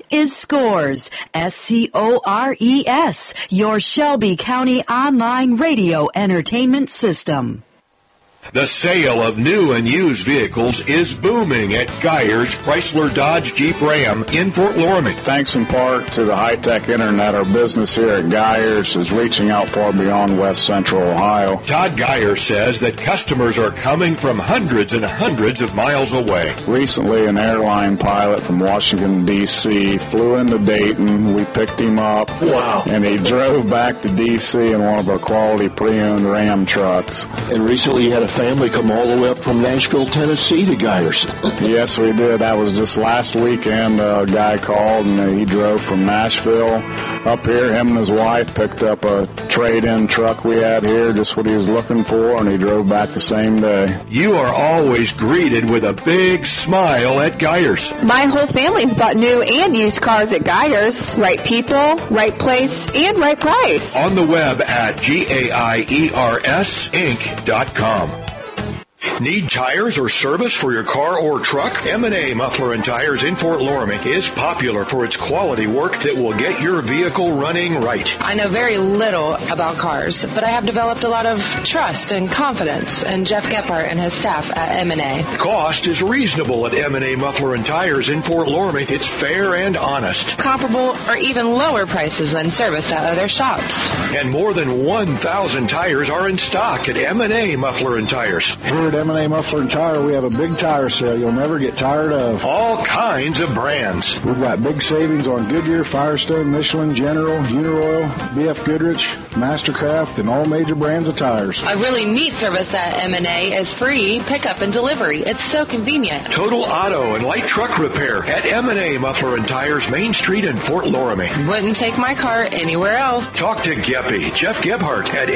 is Scores, SCORES, your Shelby County online radio entertainment system. The sale of new and used vehicles is booming at Geyer's Chrysler Dodge Jeep Ram in Fort Loramie. Thanks in part to the high-tech internet, our business here at Geyer's is reaching out far beyond West Central Ohio. Todd Geyer says that customers are coming from hundreds and hundreds of miles away. Recently, an airline pilot from Washington, D.C. flew into Dayton. We picked him up. Wow. And he drove back to D.C. in one of our quality pre-owned Ram trucks. And recently you had a family come all the way up from Nashville, Tennessee to Geyers. Yes, we did. That was just last weekend. A guy called and he drove from Nashville up here. Him and his wife picked up a trade-in truck we had here, just what he was looking for, and he drove back the same day. You are always greeted with a big smile at Geyers. My whole family's bought new and used cars at Geyers. Right people, right place, and right price. On the web at GAIERSinc.com. Need tires or service for your car or truck? M&A Muffler and Tires in Fort Loramie is popular for its quality work that will get your vehicle running right. I know very little about cars, but I have developed a lot of trust and confidence in Jeff Gephardt and his staff at M&A. Cost is reasonable at M&A Muffler and Tires in Fort Loramie. It's fair and honest. Comparable or even lower prices than service at other shops. And more than 1,000 tires are in stock at M&A Muffler and Tires. Here at M&A Muffler and Tire, we have a big tire sale you'll never get tired of. All kinds of brands. We've got big savings on Goodyear, Firestone, Michelin, General, Uniroyal, BF Goodrich, Mastercraft, and all major brands of tires. A really neat service at M&A is free pickup and delivery. It's so convenient. Total auto and light truck repair at M&A Muffler and Tires, Main Street in Fort Loramie. Wouldn't take my car anywhere else. Talk to Geppy, Jeff Gebhardt at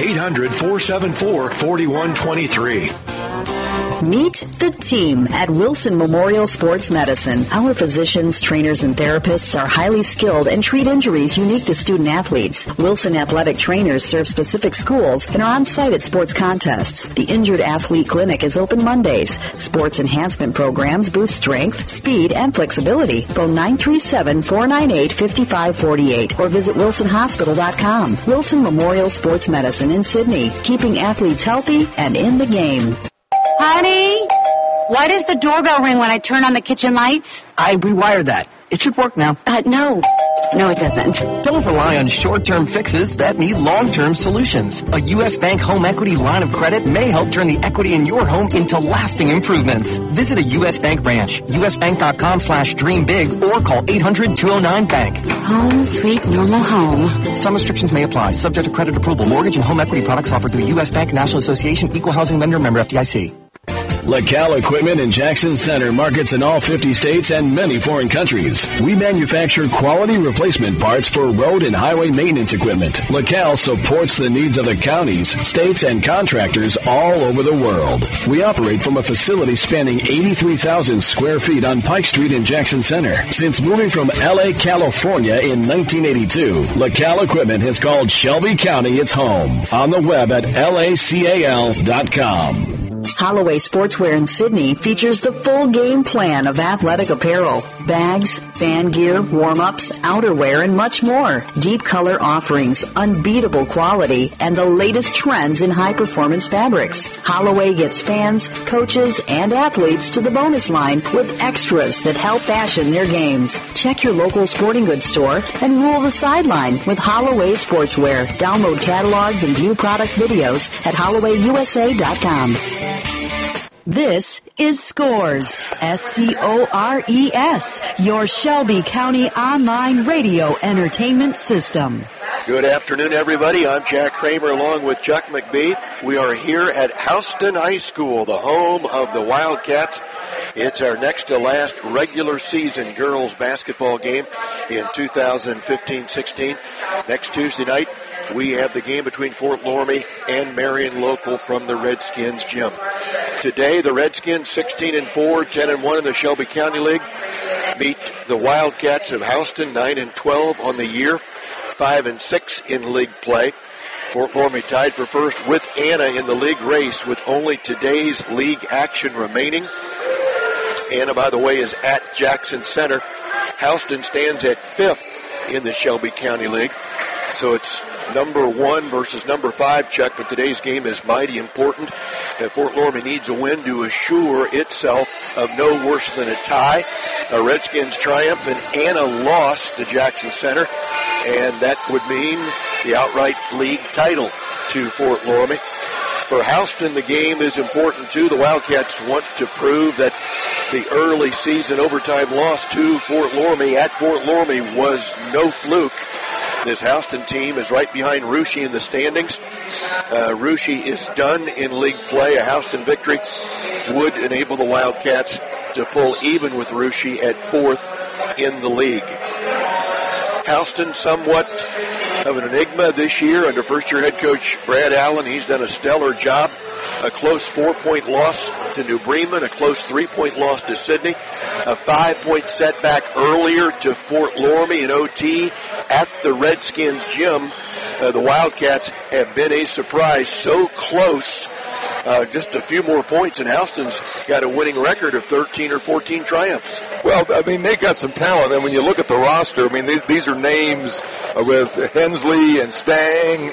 800-474-4123. Meet the team at Wilson Memorial Sports Medicine. Our physicians, trainers, and therapists are highly skilled and treat injuries unique to student athletes. Wilson athletic trainers serve specific schools and are on site at sports contests. The Injured Athlete Clinic is open Mondays. Sports enhancement programs boost strength, speed, and flexibility. Phone 937-498-5548 or visit wilsonhospital.com. Wilson Memorial Sports Medicine in Sydney, keeping athletes healthy and in the game. Honey, why does the doorbell ring when I turn on the kitchen lights? I rewired that. It should work now. No, it doesn't. Don't rely on short-term fixes that need long-term solutions. A U.S. Bank home equity line of credit may help turn the equity in your home into lasting improvements. Visit a U.S. Bank branch, usbank.com/dreambig, or call 800-209-BANK. Home, sweet, normal home. Some restrictions may apply, subject to credit approval. Mortgage and home equity products offered through U.S. Bank, National Association, Equal Housing Lender, member FDIC. LaCal Equipment in Jackson Center markets in all 50 states and many foreign countries. We manufacture quality replacement parts for road and highway maintenance equipment. LaCal supports the needs of the counties, states, and contractors all over the world. We operate from a facility spanning 83,000 square feet on Pike Street in Jackson Center. Since moving from L.A., California in 1982, LaCal Equipment has called Shelby County its home. On the web at lacal.com. Holloway Sportswear in Sydney features the full game plan of athletic apparel, bags, fan gear, warm-ups, outerwear, and much more. Deep color offerings, unbeatable quality, and the latest trends in high-performance fabrics. Holloway gets fans, coaches, and athletes to the bonus line with extras that help fashion their games. Check your local sporting goods store and rule the sideline with Holloway Sportswear. Download catalogs and view product videos at HollowayUSA.com. This is Scores, SCORES, your Shelby County online radio entertainment system. Good afternoon, everybody. I'm Jack Kramer along with Chuck McBee. We are here at Houston High School, the home of the Wildcats. It's our next to last regular season girls basketball game in 2015-16. Next Tuesday night, we have the game between Fort Loramie and Marion Local from the Redskins gym. Today, the Redskins 16-4, 10-1 in the Shelby County League meet the Wildcats of Houston 9-12 on the year, 5-6 in league play. Fort Loramie tied for first with Anna in the league race with only today's league action remaining. Anna, by the way, is at Jackson Center Houston stands at 5th in the Shelby County League. So it's number 1 versus number 5, Chuck, but today's game is mighty important. Fort Loramie needs a win to assure itself of no worse than a tie. A Redskins triumph and Anna loss to Jackson Center, and that would mean the outright league title to Fort Loramie. For Houston, the game is important too. The Wildcats want to prove that the early season overtime loss to Fort Loramie at Fort Loramie was no fluke. This Houston team is right behind Russia in the standings. Russia is done in league play. A Houston victory would enable the Wildcats to pull even with Russia at 4th in the league. Houston somewhat of an enigma this year under first-year head coach Brad Allen. He's done a stellar job. A close 4-point loss to New Bremen, a close 3-point loss to Sydney, a 5-point setback earlier to Fort Loramie in OT at the Redskins gym. The Wildcats have been a surprise, so close. Just a few more points, and Houston's got a winning record of 13 or 14 triumphs. Well, I mean, they got some talent, and when you look at the roster, I mean, these are names with Hensley and Stang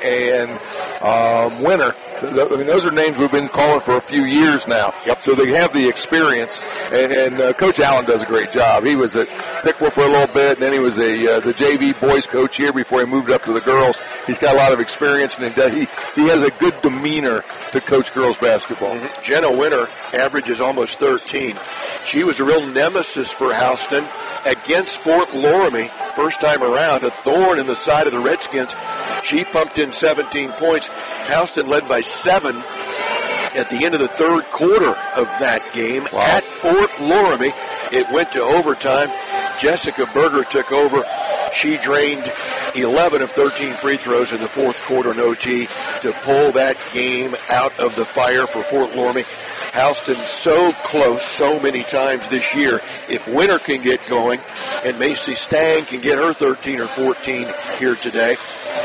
and Winter. I mean, those are names we've been calling for a few years now. Yep. So they have the experience, and Coach Allen does a great job. He was at Pickwill for a little bit, and then he was the JV boys coach here before he moved up to the girls. He's got a lot of experience, and he has a good demeanor to coach girls basketball. Mm-hmm. Jenna Winter averages almost 13. She was a real nemesis for Houston against Fort Loramie. First time around, a thorn in the side of the Redskins. She pumped in 17 points. Houston led by 7 at the end of the third quarter of that game. Wow. At Fort Loramie. It went to overtime. Jessica Berger took over. She drained 11 of 13 free throws in the fourth quarter in OT to pull that game out of the fire for Fort Loramie. Houston so close so many times this year. If Winter can get going and Macy Stang can get her 13 or 14 here today,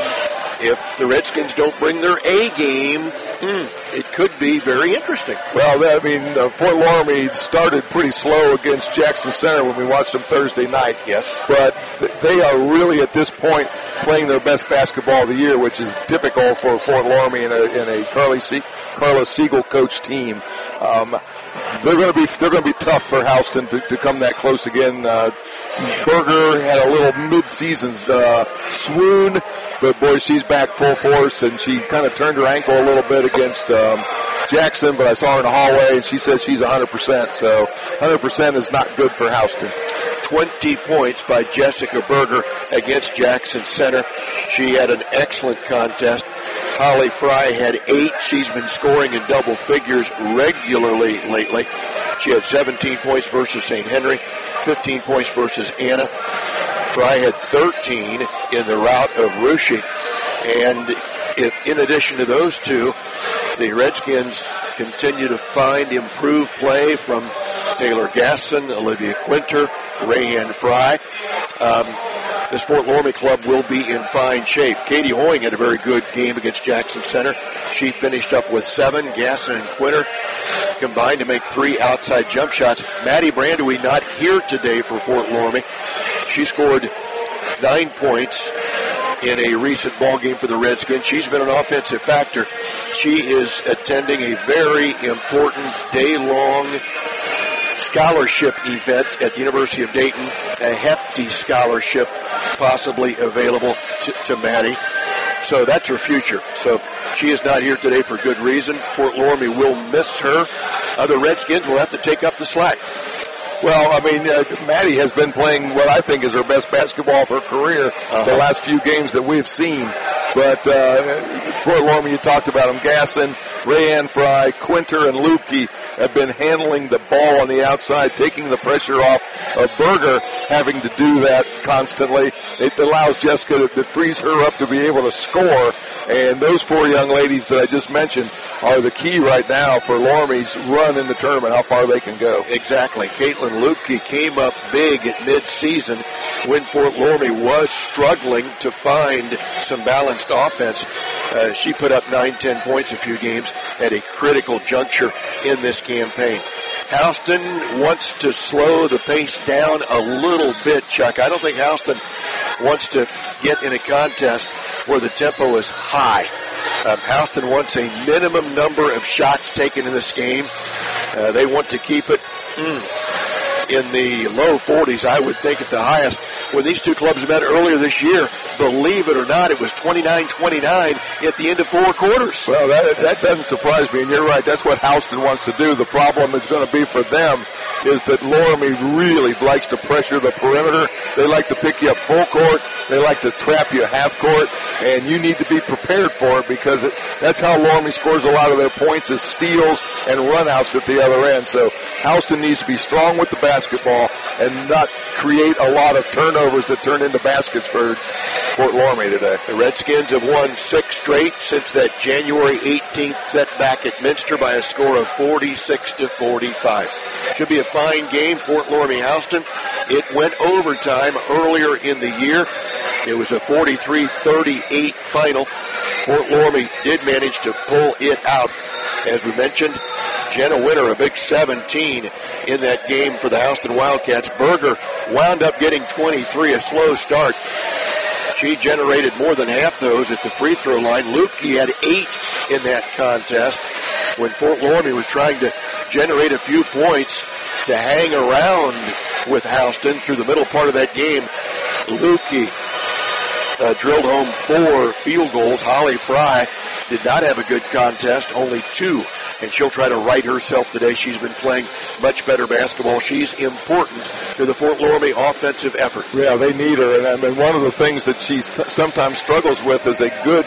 if the Redskins don't bring their A game, it could be very interesting. Well, I mean, Fort Loramie started pretty slow against Jackson Center when we watched them Thursday night. Yes. But they are really, at this point, playing their best basketball of the year, which is typical for Fort Loramie in a Carla Siegel coach team. They're going to be tough for Houston to come that close again. Berger had a little mid-season swoon, but boy, she's back full force, and she kind of turned her ankle a little bit against Jackson, but I saw her in the hallway, and she says she's 100%, so 100% is not good for Houston. 20 points by Jessica Berger against Jackson Center. She had an excellent contest. Holly Fry had 8. She's been scoring in double figures regularly lately. She had 17 points versus St. Henry, 15 points versus Anna. Fry had 13 in the rout of Russia. And if in addition to those two, the Redskins continue to find improved play from Taylor Gasson, Olivia Quinter, Rayanne Fry, this Fort Loramie club will be in fine shape. Katie Hoying had a very good game against Jackson Center. She finished up with 7. Gasson and Quinter combined to make 3 outside jump shots. Maddie Brandewy not here today for Fort Loramie. She scored 9 points in a recent ball game for the Redskins. She's been an offensive factor. She is attending a very important day-long scholarship event at the University of Dayton, a hefty scholarship possibly available to Maddie. So that's her future. So she is not here today for good reason. Fort Loramie will miss her. Other Redskins will have to take up the slack. Well, I mean, Maddie has been playing what I think is her best basketball of her career the last few games that we've seen. But Fort Loramie, you talked about them, Gasson, Rayanne Fry, Quinter, and Lupke have been handling the ball on the outside, taking the pressure off of Berger, having to do that constantly. It allows Jessica to frees her up to be able to score. And those 4 young ladies that I just mentioned are the key right now for Loramie's run in the tournament, how far they can go. Exactly. Caitlin Lupke came up big at mid-season when Fort Loramie was struggling to find some balanced offense. She put up 9-10 points a few games at a critical juncture in this campaign. Houston wants to slow the pace down a little bit, Chuck. I don't think Houston wants to get in a contest where the tempo is high. Houston wants a minimum number of shots taken in this game. They want to keep it in the low 40s, I would think, at the highest. When these two clubs met earlier this year, believe it or not, it was 29-29 at the end of 4 quarters. Well, that doesn't surprise me, and you're right. That's what Houston wants to do. The problem is going to be for them is that Loramie really likes to pressure the perimeter. They like to pick you up full court. They like to trap you half court, and you need to be prepared for it because that's how Loramie scores a lot of their points is steals and runouts at the other end. So Houston needs to be strong with the basketball and not create a lot of turnovers that turn into baskets for Fort Loramie today. The Redskins have won 6 straight since that January 18th setback at Minster by a score of 46-45. Should be a fine game, Fort Loramie Houston. It went overtime earlier in the year. It was a 43-38 final. Fort Loramie did manage to pull it out. As we mentioned, Jenna Winter, a big 17 in that game for the Houston Wildcats. Berger wound up getting 23, a slow start. She generated more than half those at the free throw line. Lupke had 8 in that contest when Fort Loramie was trying to generate a few points to hang around with Houston through the middle part of that game. Lupke drilled home 4 field goals. Holly Fry did not have a good contest, only 2. And she'll try to right herself today. She's been playing much better basketball. She's important to the Fort Loramie offensive effort. Yeah, they need her. And I mean, one of the things that she sometimes struggles with is a good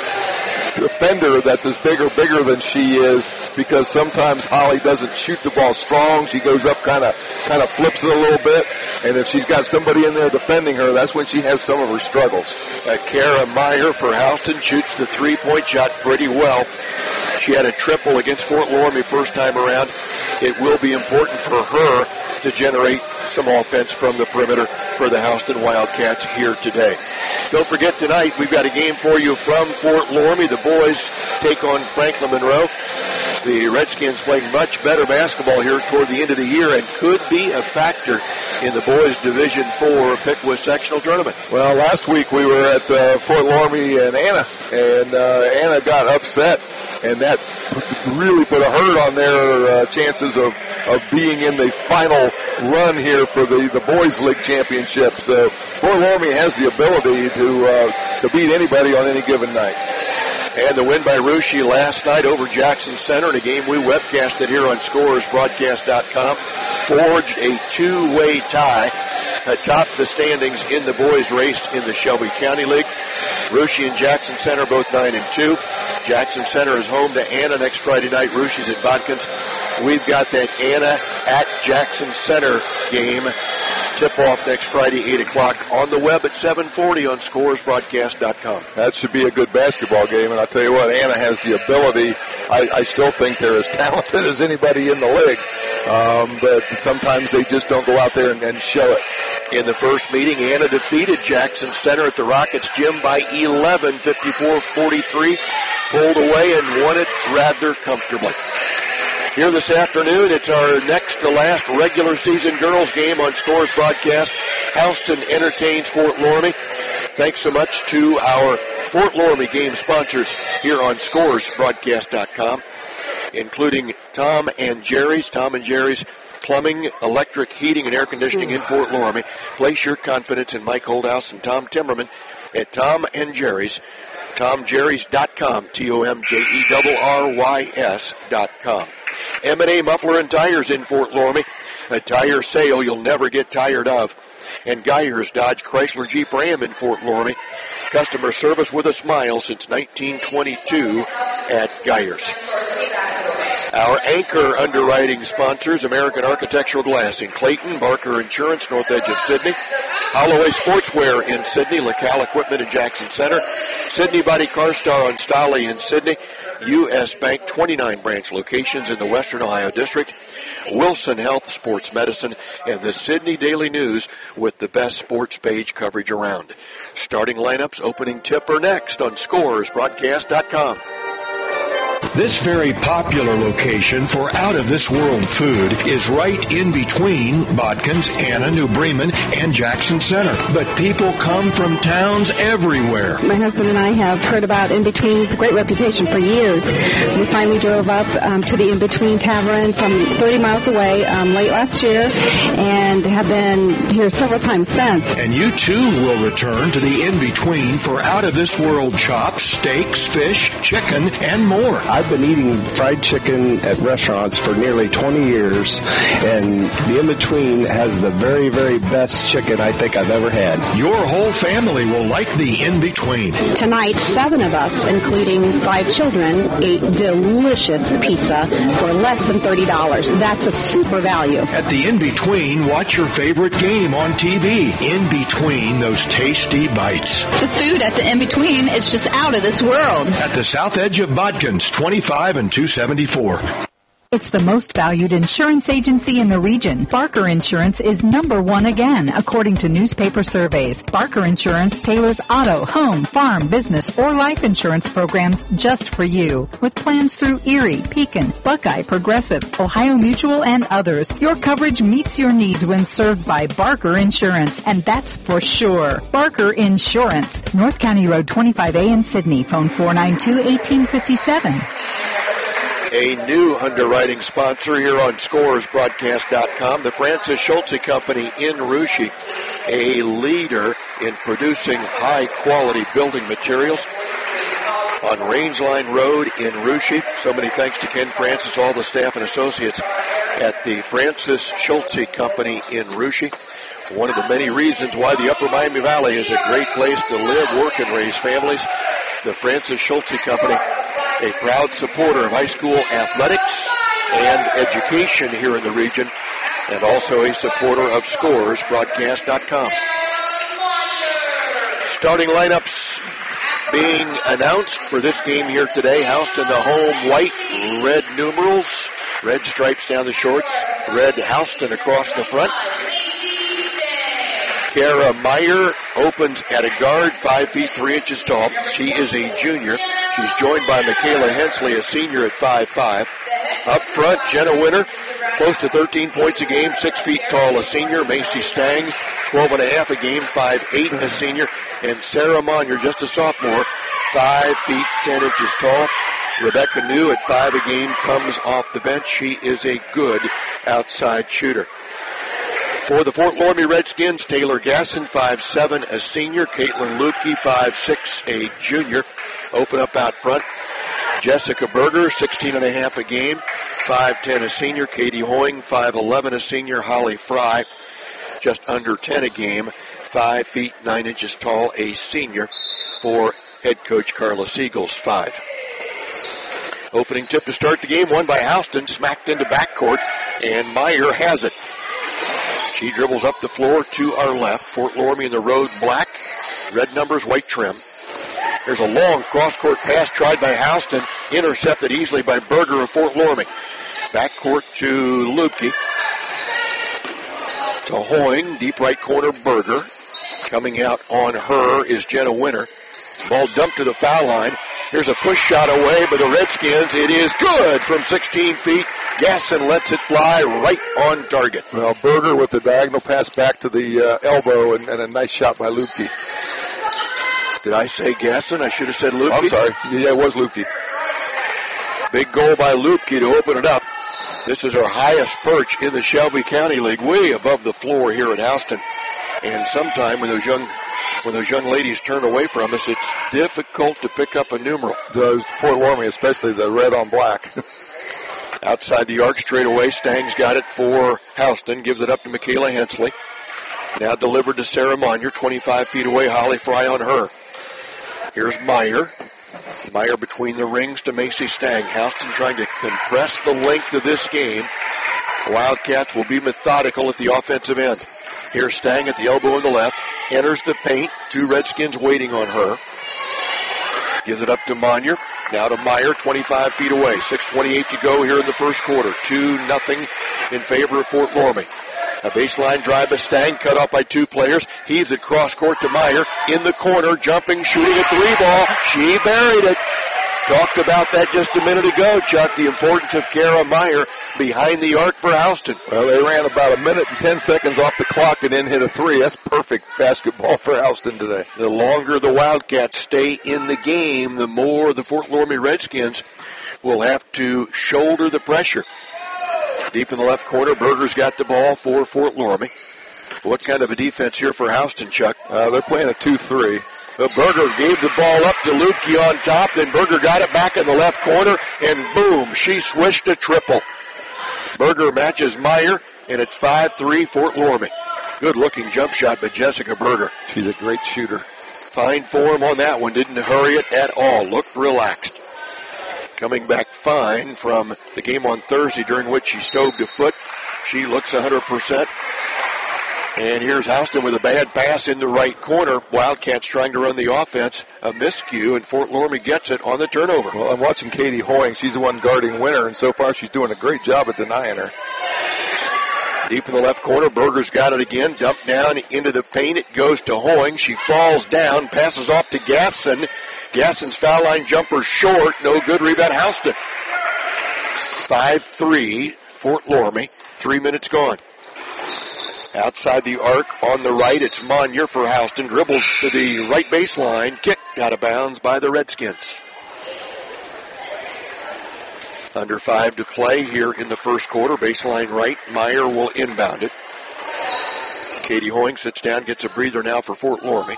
defender that's as bigger than she is, because sometimes Holly doesn't shoot the ball strong. She goes up, kind of flips it a little bit, and if she's got somebody in there defending her, that's when she has some of her struggles. Kara Meyer for Houston shoots the 3-point shot pretty well. She had a triple against Fort Loramie first time around. It will be important for her to generate some offense from the perimeter for the Houston Wildcats here today. Don't forget, tonight we've got a game for you from Fort Loramie. The boys take on Franklin Monroe. The Redskins playing much better basketball here toward the end of the year and could be a factor in the boys' Division IV Pickwick sectional tournament. Well, last week we were at Fort Loramie and Anna Anna got upset, and that really put a hurt on their chances of being in the final run here for the boys' league championship. So Fort Loramie has the ability to beat anybody on any given night. And the win by Russia last night over Jackson Center in a game we webcasted here on ScorersBroadcast.com forged a 2-way tie atop the standings in the boys' race in the Shelby County League. Russia and Jackson Center both 9-2. Jackson Center is home to Anna next Friday night. Russia's at Bodkins. We've got that Anna at Jackson Center game. Tip-off next Friday, 8 o'clock, on the web at 7:40 on ScorersBroadcast.com. That should be a good basketball game, and I'll tell you what, Anna has the ability. I still think they're as talented as anybody in the league, but sometimes they just don't go out there and show it. In the first meeting, Anna defeated Jackson Center at the Rockets Gym by 11, 54-43, pulled away and won it rather comfortably. Here this afternoon, it's our next to last regular season girls game on Scores Broadcast. Houston entertains Fort Loramie. Thanks so much to our Fort Loramie game sponsors here on ScoresBroadcast.com, including Tom and Jerry's. Tom and Jerry's Plumbing, Electric, Heating, and Air Conditioning in Fort Loramie. Place your confidence in Mike Holdhouse and Tom Timmerman at Tom and Jerry's. TomJerrys.com, TomJerrys.com. M&A Muffler and Tires in Fort Loramie. A tire sale you'll never get tired of. And Geyers Dodge Chrysler Jeep Ram in Fort Loramie. Customer service with a smile since 1922 at Geyers. Our anchor underwriting sponsors, American Architectural Glass in Clayton, Barker Insurance, north edge of Sydney, Holloway Sportswear in Sydney, LaCal Equipment in Jackson Center, Sydney Body Car Star on Stolly in Sydney, U.S. Bank, 29 branch locations in the Western Ohio District, Wilson Health Sports Medicine, and the Sydney Daily News with the best sports page coverage around. Starting lineups, opening tip are next on ScoresBroadcast.com. This very popular location for out-of-this-world food is right in between Bodkins, Anna, New Bremen, and Jackson Center. But people come from towns everywhere. My husband and I have heard about In Between. It's a great reputation for years. We finally drove up to the In Between Tavern from 30 miles away late last year and have been here several times since. And you too will return to the In Between for out-of-this-world chops, steaks, fish, chicken, and more. I've been eating fried chicken at restaurants for nearly 20 years, and the In Between has the very, very best chicken I think I've ever had. Your whole family will like the In Between. Tonight, 7 of us, including 5 children, ate delicious pizza for less than $30. That's a super value. At the In Between, watch your favorite game on TV. In Between those tasty bites. The food at the In Between is just out of this world. At the south edge of Bodkins, 25 and 274. It's the most valued insurance agency in the region. Barker Insurance is #1 again, according to newspaper surveys. Barker Insurance tailors auto, home, farm, business, or life insurance programs just for you. With plans through Erie, Pekin, Buckeye, Progressive, Ohio Mutual, and others, your coverage meets your needs when served by Barker Insurance, and that's for sure. Barker Insurance, North County Road 25A in Sydney. Phone 492-1857. A new underwriting sponsor here on ScoresBroadcast.com, the Francis Schulze Company in Russia, a leader in producing high-quality building materials on Rangeline Road in Russia. So many thanks to Ken Francis, all the staff and associates at the Francis Schulze Company in Russia. One of the many reasons why the Upper Miami Valley is a great place to live, work, and raise families. The Francis Schulze Company, a proud supporter of high school athletics and education here in the region, and also a supporter of ScoresBroadcast.com. Starting lineups being announced for this game here today. Houston, the home white, red numerals, red stripes down the shorts, red Houston across the front. Kara Meyer opens at a guard, 5 feet 3 inches tall. She is a junior. She's joined by Michaela Hensley, a senior at 5'5". Up front, Jenna Winter, close to 13 points a game, 6 feet tall, a senior. Macy Stang, 12.5 a game, 5'8", a senior. And Sarah Monyer, just a sophomore, 5 feet 10 inches tall. Rebecca New at 5 a game comes off the bench. She is a good outside shooter. For the Fort Loramie Redskins, Taylor Gasson, 5'7", a senior. Caitlin Lupke, 5'6", a junior. Open up out front. Jessica Berger, 16.5 a game, 5'10", a senior. Katie Hoying, 5'11", a senior. Holly Fry, just under 10 a game, 5 feet 9 inches tall, a senior for head coach Carla Siegel's 5. Opening tip to start the game, won by Houston, smacked into backcourt, and Meyer has it. She dribbles up the floor to our left. Fort Loramie in the road black, red numbers, white trim. There's a long cross-court pass tried by Houston, intercepted easily by Berger of Fort Loramie. Backcourt to Lupke. To Hoying, deep right corner, Berger. Coming out on her is Jenna Winter. Ball dumped to the foul line. Here's a push shot away by the Redskins. It is good from 16 feet. Gasson lets it fly right on target. Well, Berger with the diagonal pass back to the elbow and a nice shot by Lupke. Did I say Gasson? I should have said Lupke. I'm sorry. Yeah, it was Lupke. Big goal by Lupke to open it up. This is our highest perch in the Shelby County League, way above the floor here at Houston. And sometime when those young ladies turn away from us, it's difficult to pick up a numeral. The Fort Loramie, especially the red on black. Outside the arc straight away, Stang's got it for Houston, gives it up to Michaela Hensley. Now delivered to Sarah Monyer, 25 feet away, Holly Fry on her. Here's Meyer. Meyer between the rings to Macy Stang. Houston trying to compress the length of this game. Wildcats will be methodical at the offensive end. Here's Stang at the elbow on the left. Enters the paint. 2 Redskins waiting on her. Gives it up to Monyer. Now to Meyer, 25 feet away. 6:28 to go here in the first quarter. 2-0 in favor of Fort Loramie. A baseline drive by Stang, cut off by 2 players. Heaves it cross court to Meyer. In the corner, jumping, shooting a 3 ball. She buried it. Talked about that just a minute ago, Chuck, the importance of Kara Meyer behind the arc for Houston. Well, they ran about 1 minute and 10 seconds off the clock and then hit a 3. That's perfect basketball for Houston today. The longer the Wildcats stay in the game, the more the Fort Loramie Redskins will have to shoulder the pressure. Deep in the left corner, Berger's got the ball for Fort Loramie. What kind of a defense here for Houston, Chuck? They're playing a 2-3. Berger gave the ball up to Lupke on top. Then Berger got it back in the left corner, and boom, she swished a triple. Berger matches Meyer, and it's 5-3 Fort Loramie. Good-looking jump shot by Jessica Berger. She's a great shooter. Fine form on that one. Didn't hurry it at all. Looked relaxed. Coming back fine from the game on Thursday, during which she stoved a foot. She looks 100%. And here's Houston with a bad pass in the right corner. Wildcats trying to run the offense. A miscue, and Fort Loramie gets it on the turnover. Well, I'm watching Katie Hoying. She's the one guarding Winter, and so far she's doing a great job at denying her. Deep in the left corner, Berger's got it again. Dumped down into the paint. It goes to Hoying. She falls down, passes off to Gasson. Gasson's foul line jumper short. No good. Rebound Houston. 5-3 Fort Loramie. 3 minutes gone. Outside the arc on the right, it's Monyer for Houston. Dribbles to the right baseline. Kicked out of bounds by the Redskins. Under 5 to play here in the first quarter. Baseline right. Meyer will inbound it. Katie Hoying sits down, gets a breather now for Fort Loramie.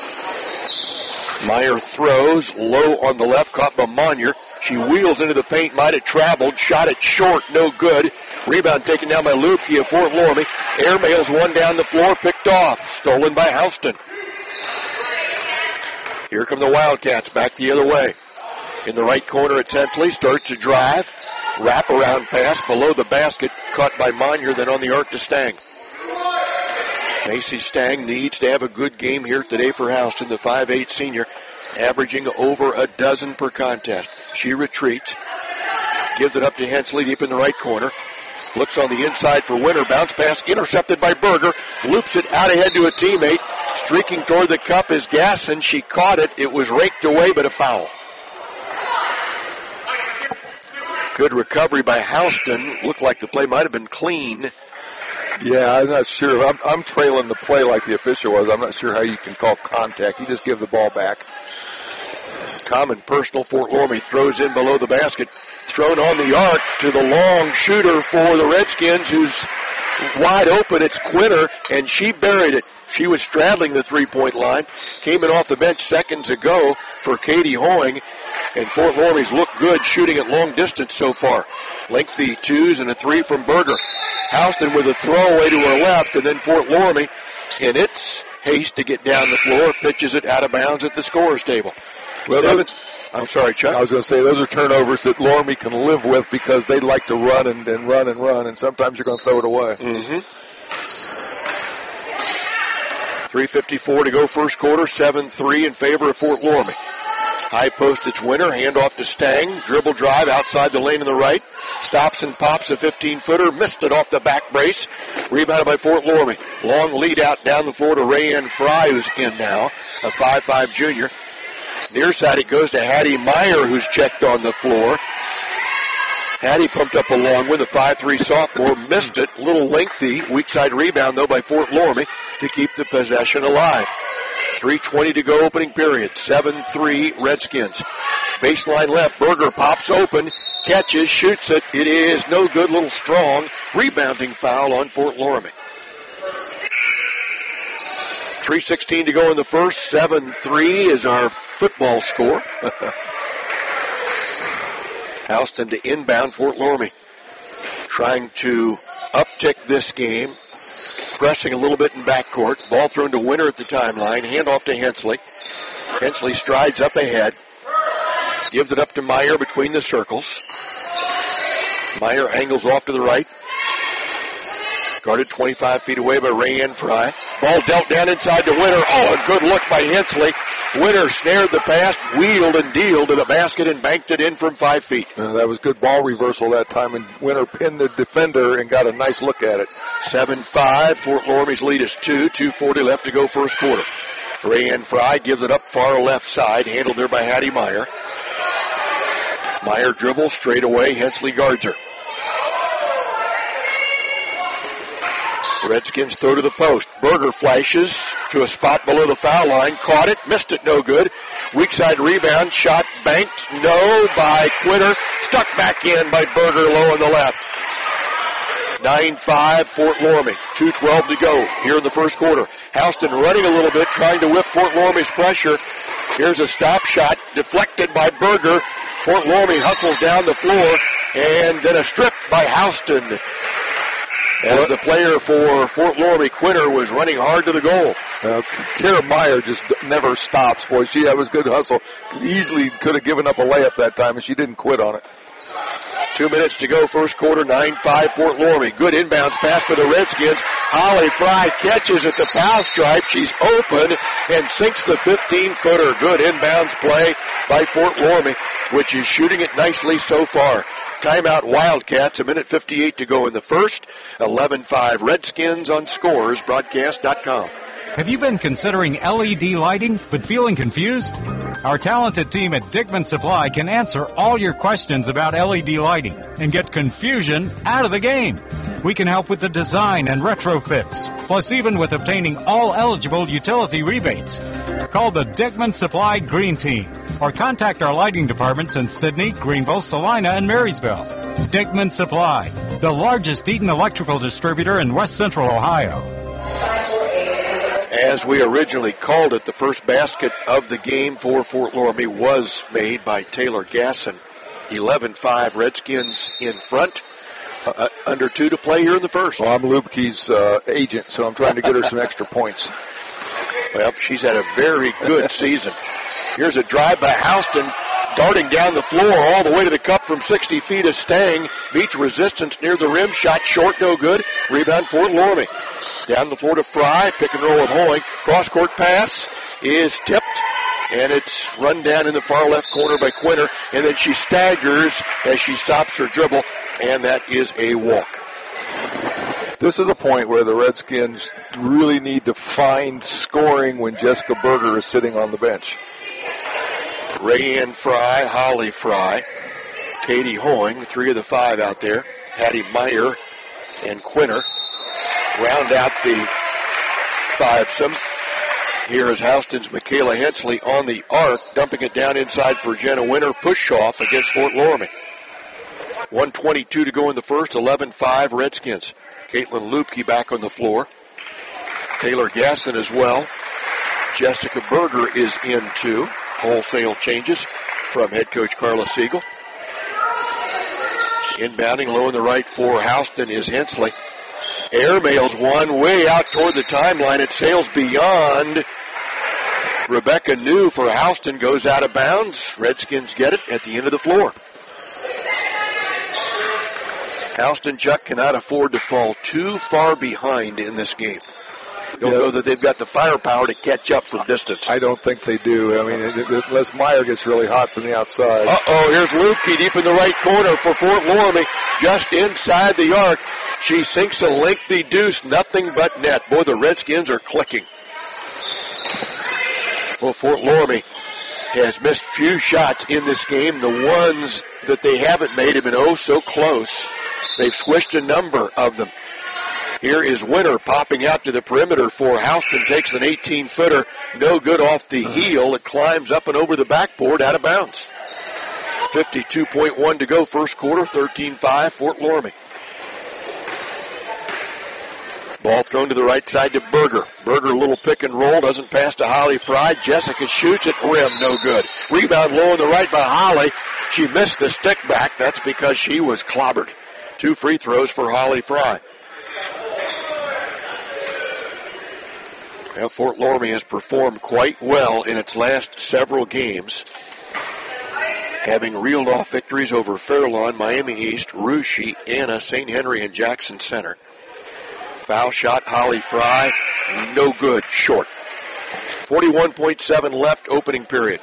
Meyer throws low on the left, caught by Monyer. She wheels into the paint, might have traveled, shot it short, no good. Rebound taken down by Lupke of Fort Loramie. Airmails one down the floor, picked off, stolen by Houston. Here come the Wildcats back the other way. In the right corner at Tensley, starts to drive. Wraparound pass below the basket, caught by Monyer, then on the arc to Stang. Macy Stang needs to have a good game here today for Houston, the 5'8 senior, averaging over a dozen per contest. She retreats, gives it up to Hensley deep in the right corner. Looks on the inside for Winter. Bounce pass intercepted by Berger. Loops it out ahead to a teammate. Streaking toward the cup is Gasson. She caught it. It was raked away, but a foul. Good recovery by Houston. Looked like the play might have been clean. Yeah, I'm not sure. I'm trailing the play like the official was. I'm not sure how you can call contact. You just give the ball back. Common personal. Fort Loramie throws in below the basket. Thrown on the arc to the long shooter for the Redskins, who's wide open. It's Quinter, and she buried it. She was straddling the three-point line. Came in off the bench seconds ago for Katie Hoying. And Fort Loramie's looked good shooting at long distance so far. Lengthy twos and a three from Berger. Houston with a throwaway to her left, and then Fort Loramie, in its haste to get down the floor, pitches it out of bounds at the scorer's table. Well, I'm sorry, Chuck. I was going to say those are turnovers that Loramie can live with because they like to run and run and run, and sometimes you're going to throw it away. 3:54 to go first quarter, 7-3 in favor of Fort Loramie. High post, it's Winter, handoff to Stang, dribble drive outside the lane in the right, stops and pops a 15-footer, missed it off the back brace, rebounded by Fort Loramie. Long lead out down the floor to Rayanne Fry, who's in now, a 5'5 junior. Near side, it goes to Hattie Meyer, who's checked on the floor. Hattie pumped up a long one, the 5'3 sophomore, missed it. A little lengthy, weak side rebound, though, by Fort Loramie to keep the possession alive. 3:20 to go opening period. 7-3 Redskins. Baseline left, Berger pops open, catches, shoots it. It is no good, little strong. Rebounding foul on Fort Loramie. 3:16 to go in the first. 7-3 is our football score. Houston to inbound Fort Loramie. Trying to uptick this game. Pressing a little bit in backcourt. Ball thrown to Winter at the timeline. Handoff to Hensley. Hensley strides up ahead. Gives it up to Meyer between the circles. Meyer angles off to the right. Guarded 25 feet away by Rayanne Fry. Ball dealt down inside to Winter. Oh, a good look by Hensley. Winter snared the pass, wheeled and dealed to the basket and banked it in from 5 feet. That was good ball reversal that time, and Winter pinned the defender and got a nice look at it. 7-5. Fort Loramie's lead is 2. 2:40 left to go first quarter. Rayanne Fry gives it up far left side, handled there by Hattie Meyer. Meyer dribbles straight away. Hensley guards her. The Redskins throw to the post. Berger flashes to a spot below the foul line. Caught it. Missed it. No good. Weak side rebound. Shot banked. No by Quitter. Stuck back in by Berger low on the left. 9-5 Fort Loramie. 2:12 to go here in the first quarter. Houston running a little bit, trying to whip Fort Loramie's pressure. Here's a stop shot deflected by Berger. Fort Loramie hustles down the floor, and then a strip by Houston. As the player for Fort Loramie, Quitter, was running hard to the goal. Kara Meyer just never stops, boy. That was good hustle. Easily could have given up a layup that time, and she didn't quit on it. 2 minutes to go, first quarter, 9-5 Fort Loramie. Good inbounds pass for the Redskins. Holly Fry catches at the foul stripe. She's open and sinks the 15-footer. Good inbounds play by Fort Loramie, which is shooting it nicely so far. Timeout Wildcats, 1:58 to go in the first. 11-5 Redskins on scoresbroadcast.com. Have you been considering LED lighting but feeling confused? Our talented team at Dickman Supply can answer all your questions about LED lighting and get confusion out of the game. We can help with the design and retrofits, plus even with obtaining all eligible utility rebates. Call the Dickman Supply Green Team or contact our lighting departments in Sidney, Greenville, Salina, and Marysville. Dickman Supply, the largest Eaton electrical distributor in West Central Ohio. As we originally called it, the first basket of the game for Fort Loramie was made by Taylor Gasson. 11-5 Redskins in front. Under 2 to play here in the first. Well, I'm Lubke's agent, so I'm trying to get her some extra points. Well, she's had a very good season. Here's a drive by Houston, darting down the floor all the way to the cup from 60 feet of Stang. Meets resistance near the rim. Shot short, no good. Rebound Fort Loramie. Down the floor to Fry. Pick and roll with Hoying. Cross-court pass is tipped, and it's run down in the far left corner by Quinter. And then she staggers as she stops her dribble, and that is a walk. This is a point where the Redskins really need to find scoring when Jessica Berger is sitting on the bench. Rayanne Fry, Holly Fry, Katie Hoying, 3 of the 5 out there. Hattie Meyer and Quinter round out the fivesome. Here is Houston's Michaela Hensley on the arc, dumping it down inside for Jenna Winter. Push off against Fort Loramie. 1:22 to go in the first. 11-5 Redskins. Caitlin Lupke back on the floor. Taylor Gasson as well. Jessica Berger is in too. Wholesale changes from head coach Carla Siegel. Inbounding low in the right for Houston is Hensley. Airmails one way out toward the timeline. It sails beyond. Rebecca New for Houston goes out of bounds. Redskins get it at the end of the floor. Houston, Chuck, cannot afford to fall too far behind in this game. Don't know that they've got the firepower to catch up from distance. I don't think they do. I mean, unless Meyer gets really hot from the outside. Here's Lupke deep in the right corner for Fort Loramie, just inside the arc. She sinks a lengthy deuce, nothing but net. Boy, the Redskins are clicking. Well, Fort Loramie has missed few shots in this game. The ones that they haven't made have been oh so close. They've swished a number of them. Here is Winter popping out to the perimeter for Houston. Takes an 18-footer. No good off the heel. It climbs up and over the backboard out of bounds. 52.1 to go first quarter. 13-5 Fort Loramie. Ball thrown to the right side to Berger. Berger, a little pick and roll. Doesn't pass to Holly Fry. Jessica shoots it. Rim, no good. Rebound low on the right by Holly. She missed the stick back. That's because she was clobbered. 2 free throws for Holly Fry. Now, Fort Loramie has performed quite well in its last several games, having reeled off victories over Fairlawn, Miami East, Russia, Anna, St. Henry, and Jackson Center. Foul shot, Holly Fry, no good, short. 41.7 left, opening period.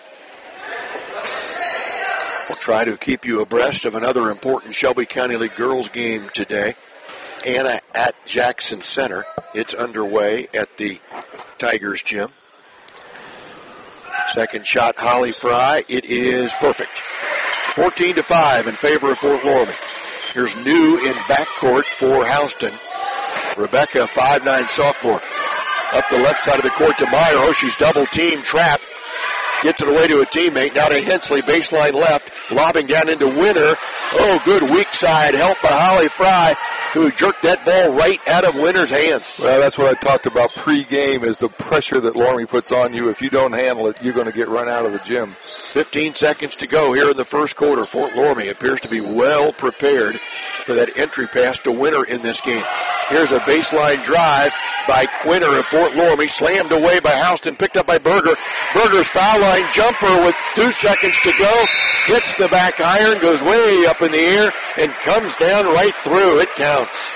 We'll try to keep you abreast of another important Shelby County League girls game today. Anna at Jackson Center. It's underway at the Tigers gym. Second shot, Holly Fry. It is perfect. 14-5 in favor of Fort Loramie. Here's New in backcourt for Houston. Rebecca, 5'9" sophomore. Up the left side of the court to Meyer. Oh, she's double team trapped. Gets it away to a teammate. Now to Hensley, baseline left. Lobbing down into Winter. Oh, good weak side help by Holly Fry, who jerked that ball right out of Winter's hands. Well, that's what I talked about pregame, is the pressure that Loramie puts on you. If you don't handle it, you're going to get run out of the gym. 15 seconds to go here in the first quarter. Fort Loramie appears to be well prepared for that entry pass to Winter in this game. Here's a baseline drive by Quinter of Fort Loramie, slammed away by Houston, picked up by Berger. Berger's foul line jumper with 2 seconds to go. Hits the back iron, goes way up in the air, and comes down right through. It counts.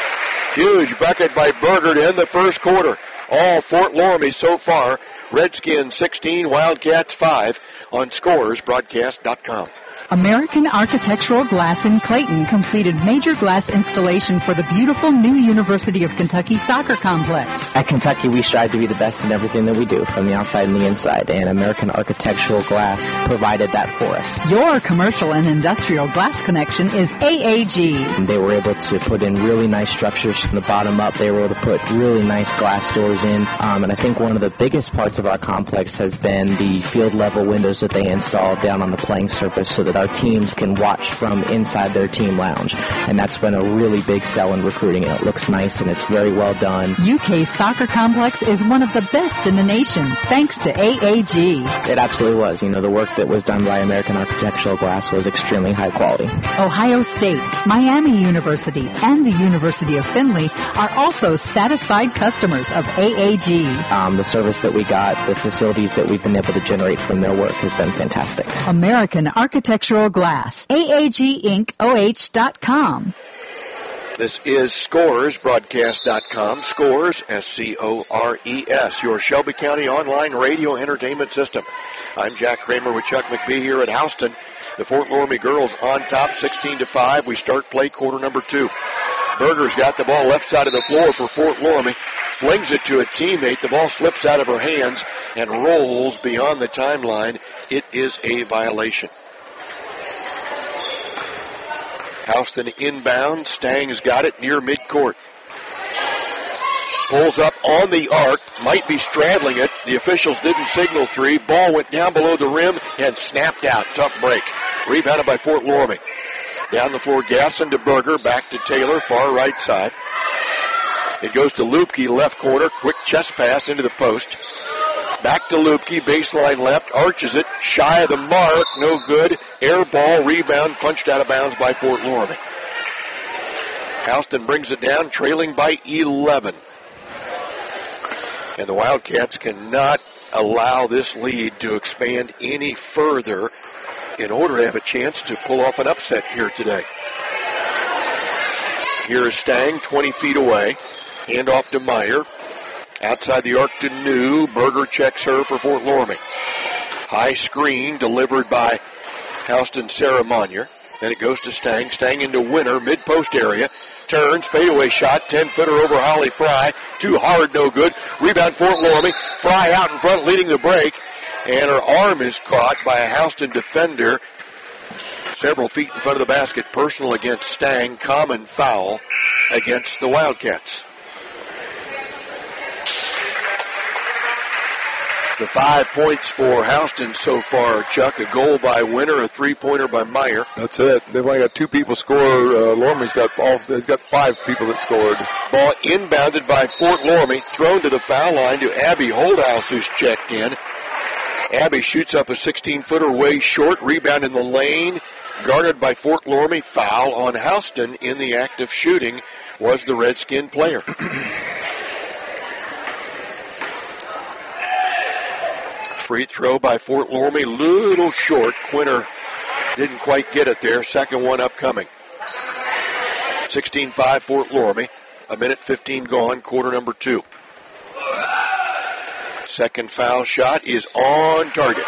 Huge bucket by Berger to end the first quarter. All Fort Loramie so far. Redskins 16, Wildcats 5 on ScoresBroadcast.com. American Architectural Glass in Clayton completed major glass installation for the beautiful new University of Kentucky soccer complex. At Kentucky, we strive to be the best in everything that we do, from the outside and the inside, and American Architectural Glass provided that for us. Your commercial and industrial glass connection is AAG. They were able to put in really nice structures from the bottom up. They were able to put really nice glass doors in, and I think one of the biggest parts of our complex has been the field level windows that they installed down on the playing surface so that our teams can watch from inside their team lounge. And that's been a really big sell in recruiting. It looks nice and it's very well done. UK's soccer complex is one of the best in the nation, thanks to AAG. It absolutely was. You know, the work that was done by American Architectural Glass was extremely high quality. Ohio State, Miami University, and the University of Findlay are also satisfied customers of AAG. The service that we got, the facilities that we've been able to generate from their work has been fantastic. American Architectural Glass. AAGIncoh.com. This is ScoresBroadcast.com. Scores, S-C-O-R-E-S, your Shelby County online radio entertainment system. I'm Jack Kramer with Chuck McBee here at Houston. The Fort Loramie girls on top, 16-5. We start play quarter number 2. Berger's got the ball left side of the floor for Fort Loramie. Flings it to a teammate. The ball slips out of her hands and rolls beyond the timeline. It is a violation. Houston inbound. Stang's got it near midcourt. Pulls up on the arc. Might be straddling it. The officials didn't signal 3. Ball went down below the rim and snapped out. Tough break. Rebounded by Fort Loramie. Down the floor, Gasson to Berger. Back to Taylor, far right side. It goes to Lupke, left corner. Quick chest pass into the post. Back to Lupke, baseline left, arches it, shy of the mark, no good. Air ball, rebound, punched out of bounds by Fort Loramie. Houston brings it down, trailing by 11. And the Wildcats cannot allow this lead to expand any further in order to have a chance to pull off an upset here today. Here is Stang, 20 feet away. Hand off to Meyer. Outside the arc to New. Berger checks her for Fort Loramie. High screen delivered by Houston Sarah Monyer. Then it goes to Stang. Stang into Winter, mid-post area. Turns, fadeaway shot, 10-footer over Holly Fry. Too hard, no good. Rebound Fort Loramie. Fry out in front, leading the break. And her arm is caught by a Houston defender several feet in front of the basket. Personal against Stang. Common foul against the Wildcats. The 5 points for Houston so far, Chuck. A goal by Winter, a three-pointer by Meyer. That's it. They've only got 2 people score. Loramie's got 5 people that scored. Ball inbounded by Fort Loramie, thrown to the foul line to Abby Holdhouse, who's checked in. Abby shoots up a 16-footer way short. Rebound in the lane, guarded by Fort Loramie. Foul on Houston in the act of shooting was the Redskin player. Free throw by Fort Loramie, little short. Quinter didn't quite get it there. Second one upcoming. 16-5 Fort Loramie. A minute 15 gone, quarter number 2. Second foul shot is on target.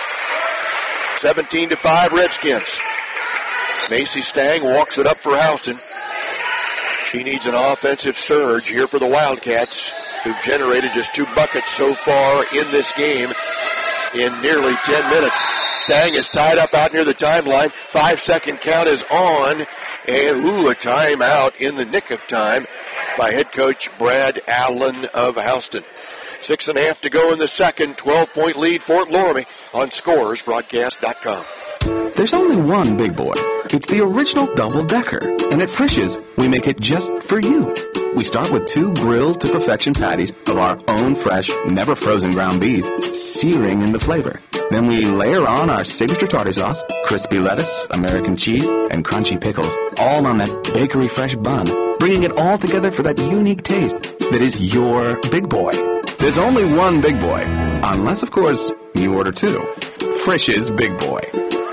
17-5 Redskins. Macy Stang walks it up for Houston. She needs an offensive surge here for the Wildcats, who've generated just 2 buckets so far in this game in nearly 10 minutes. Stang is tied up out near the timeline. 5-second count is on. And, a timeout in the nick of time by head coach Brad Allen of Houston. 6.5 to go in the second. 12-point lead, Fort Loramie on ScoresBroadcast.com. There's only one big boy. It's the original double-decker. And at Frisch's, we make it just for you. We start with 2 grilled to perfection patties of our own fresh, never frozen ground beef, searing in the flavor. Then we layer on our signature tartar sauce, crispy lettuce, American cheese, and crunchy pickles, all on that bakery fresh bun, bringing it all together for that unique taste that is your big boy. There's only one big boy, unless, of course, you order 2. Frisch's Big Boy.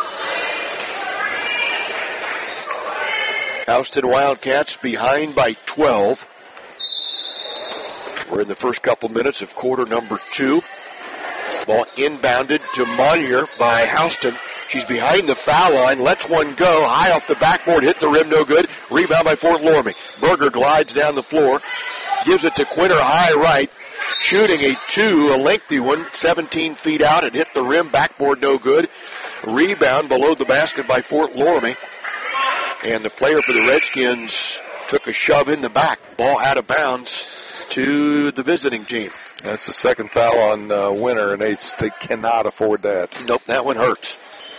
Houston Wildcats behind by 12. We're in the first couple minutes of quarter number 2. Ball inbounded to Monier by Houston. She's behind the foul line, lets one go, high off the backboard, hit the rim, no good. Rebound by Fort Loramie. Berger glides down the floor, gives it to Quinter, high right. Shooting a 2, a lengthy one, 17 feet out. It hit the rim, backboard, no good. Rebound below the basket by Fort Loramie. And the player for the Redskins took a shove in the back. Ball out of bounds to the visiting team. That's the second foul on Winter, and they cannot afford that. Nope, that one hurts.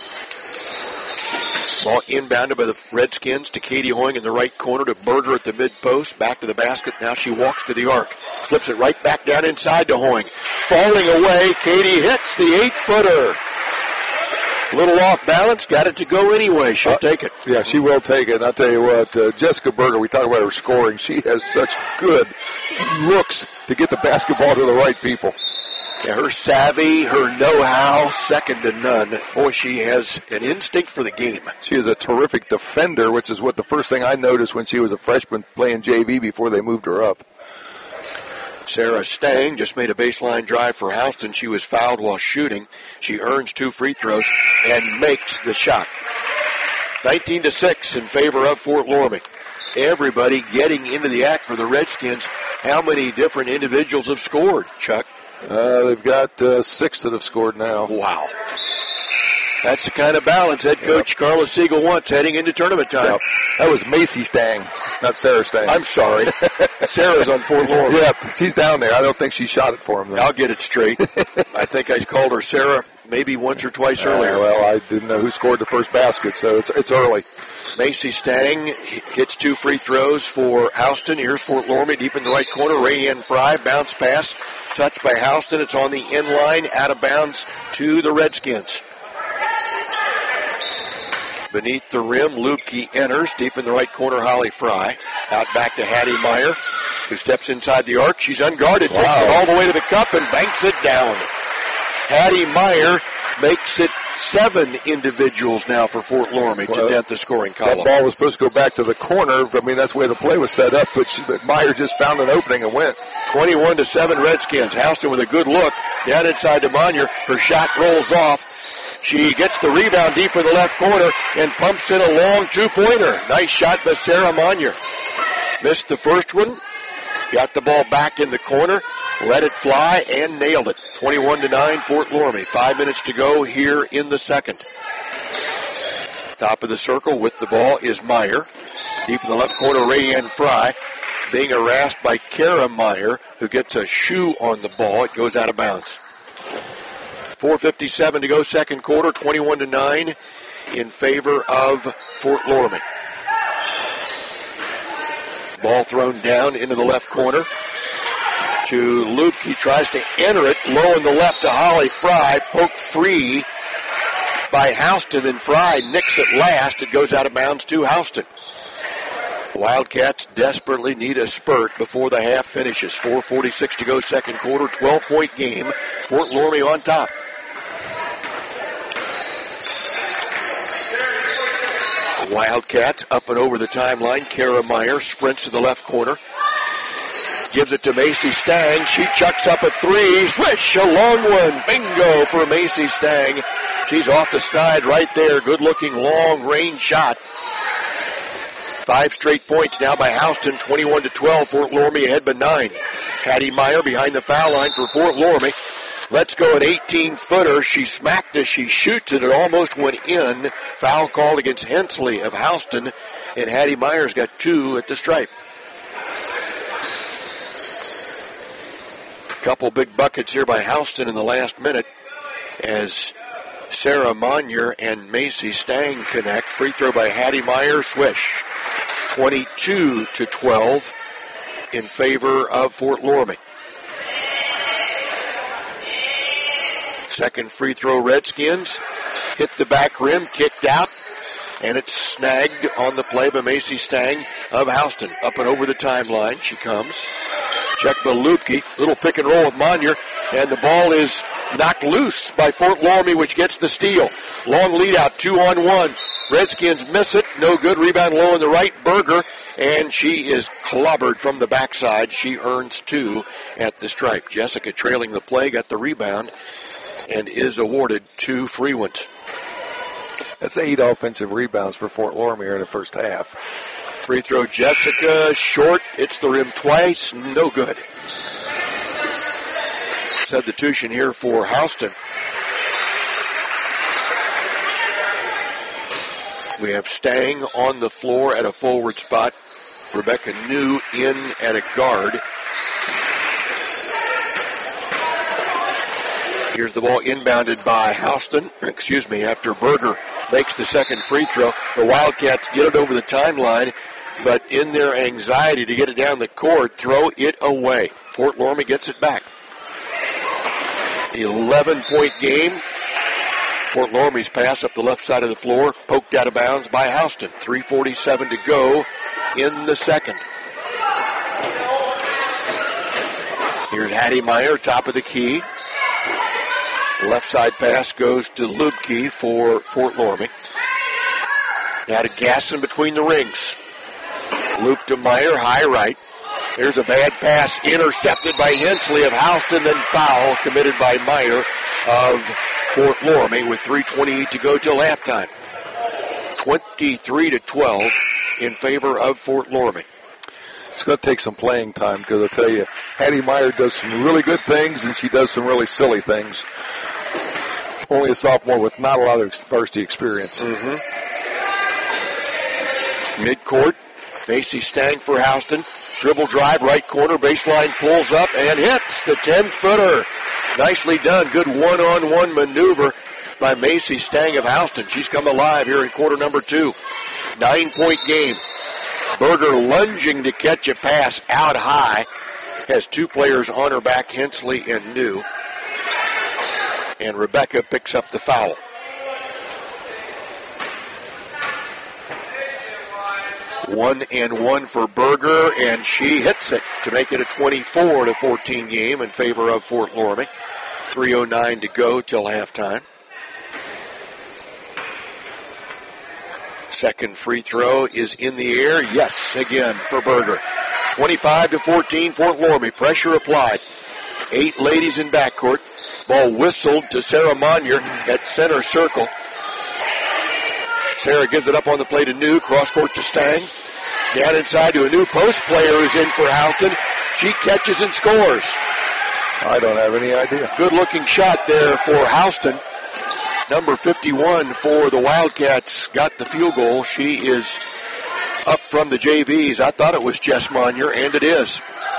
Ball inbounded by the Redskins to Katie Hoying in the right corner to Berger at the mid-post. Back to the basket. Now she walks to the arc. Flips it right back down inside to Hoying. Falling away, Katie hits the 8-footer. A little off balance, got it to go anyway. She'll take it. Yeah, she will take it. And I'll tell you what, Jessica Berger, we talk about her scoring. She has such good looks to get the basketball to the right people. Yeah, her savvy, her know-how, second to none. Boy, she has an instinct for the game. She is a terrific defender, which is what the first thing I noticed when she was a freshman playing JV before they moved her up. Sarah Stang just made a baseline drive for Houston. She was fouled while shooting. She earns 2 free throws and makes the shot. 19-6 in favor of Fort Loramie. Everybody getting into the act for the Redskins. How many different individuals have scored, Chuck? They've got 6 that have scored now. Wow. That's the kind of balance head coach Carla Siegel wants heading into tournament time. Yep. That was Macy Stang, not Sarah Stang. I'm sorry. Sarah's on Fort Loramie. Yeah, she's down there. I don't think she shot it for him, though. I'll get it straight. I think I called her Sarah maybe once or twice earlier. Well, I didn't know who scored the first basket, so it's early. Macy Stang hits 2 free throws for Houston. Here's Fort Loramie deep in the right corner. Rayanne Fry, bounce pass, touched by Houston. It's on the end line, out of bounds to the Redskins. Beneath the rim, Lukey enters. Deep in the right corner, Holly Fry. Out back to Hattie Meyer, who steps inside the arc. She's unguarded, takes it all the way to the cup and banks it down. Hattie Meyer makes it 7 individuals now for Fort Loramie to dent the scoring column. That ball was supposed to go back to the corner. I mean, that's the way the play was set up, but Meyer just found an opening and went. 21-7 Redskins. Houston with a good look. Down inside to Monier. Her shot rolls off. She gets the rebound deep in the left corner and pumps in a long 2-pointer. Nice shot by Sarah Monier. Missed the first one. Got the ball back in the corner. Let it fly and nailed it. 21-9 Fort Loramie. 5 minutes to go here in the second. Top of the circle with the ball is Meyer. Deep in the left corner, Rayanne Fry. Being harassed by Kara Meyer, who gets a shoe on the ball. It goes out of bounds. 4:57 to go, second quarter, 21-9 in favor of Fort Loramie. Ball thrown down into the left corner to Luke. He tries to enter it low in the left to Holly Fry. Poked free by Houston, and Fry nicks it last. It goes out of bounds to Houston. Wildcats desperately need a spurt before the half finishes. 4:46 to go, second quarter, 12-point game. Fort Loramie on top. Wildcats up and over the timeline. Kara Meyer sprints to the left corner. Gives it to Macy Stang. She chucks up a 3. Swish, a long one. Bingo for Macy Stang. She's off the snide right there. Good-looking long-range shot. 5 straight points now by Houston. 21-12. Fort Loramie ahead by 9. Hattie Meyer behind the foul line for Fort Loramie. Let's go, an 18-footer. She smacked as she shoots it. It almost went in. Foul called against Hensley of Houston, and Hattie Myers got 2 at the stripe. Couple big buckets here by Houston in the last minute as Sarah Monier and Macy Stang connect. Free throw by Hattie Myers, swish. 22-12 in favor of Fort Loramie. Second free throw, Redskins. Hit the back rim, kicked out, and it's snagged on the play by Macy Stang of Houston. Up and over the timeline she comes. Check by Lupke. Little pick and roll with Monier, and the ball is knocked loose by Fort Loramie, which gets the steal. Long lead out, 2-on-1. Redskins miss it. No good. Rebound low on the right. Berger, and she is clobbered from the backside. She earns 2 at the stripe. Jessica trailing the play, got the rebound, and is awarded 2 free ones. That's 8 offensive rebounds for Fort Loramie here in the first half. Free throw, Jessica, short. Hits the rim twice. No good. Substitution here for Houston. We have Stang on the floor at a forward spot. Rebecca New in at a guard. Here's the ball inbounded by Houston, after Berger makes the second free throw. The Wildcats get it over the timeline, but in their anxiety to get it down the court, throw it away. Fort Loramie gets it back. 11-point game. Fort Loramie's pass up the left side of the floor, poked out of bounds by Houston. 3:47 to go in the second. Here's Hattie Meyer, top of the key. Left side pass goes to Lubke for Fort Loramie. Now to Gasson between the rings. Loop to Meyer, high right. There's a bad pass intercepted by Hensley of Houston, then foul committed by Meyer of Fort Loramie with 3:28 to go till halftime. 23-12 in favor of Fort Loramie. It's going to take some playing time because I'll tell you, Hattie Meyer does some really good things and she does some really silly things. Only a sophomore with not a lot of varsity experience. Midcourt, Macy Stang for Houston. Dribble drive, right corner, baseline pulls up and hits the 10-footer. Nicely done. Good one-on-one maneuver by Macy Stang of Houston. She's come alive here in quarter number 2. 9-point game. Berger lunging to catch a pass out high. Has 2 players on her back, Hensley and New. And Rebecca picks up the foul. One and one for Berger, and she hits it to make it a 24-14 game in favor of Fort Loramie. 3:09 to go till halftime. Second free throw is in the air. Yes, again for Berger. 25-14, Fort Loramie. Pressure applied. 8 ladies in backcourt. Ball whistled to Sarah Monier at center circle. Sarah gives it up on the play to New. Cross court to Stang. Down inside to a new post player who's in for Houston. She catches and scores. I don't have any idea. Good looking shot there for Houston. Number 51 for the Wildcats got the field goal. She is up from the JVs. I thought it was Jess Monier, and it is.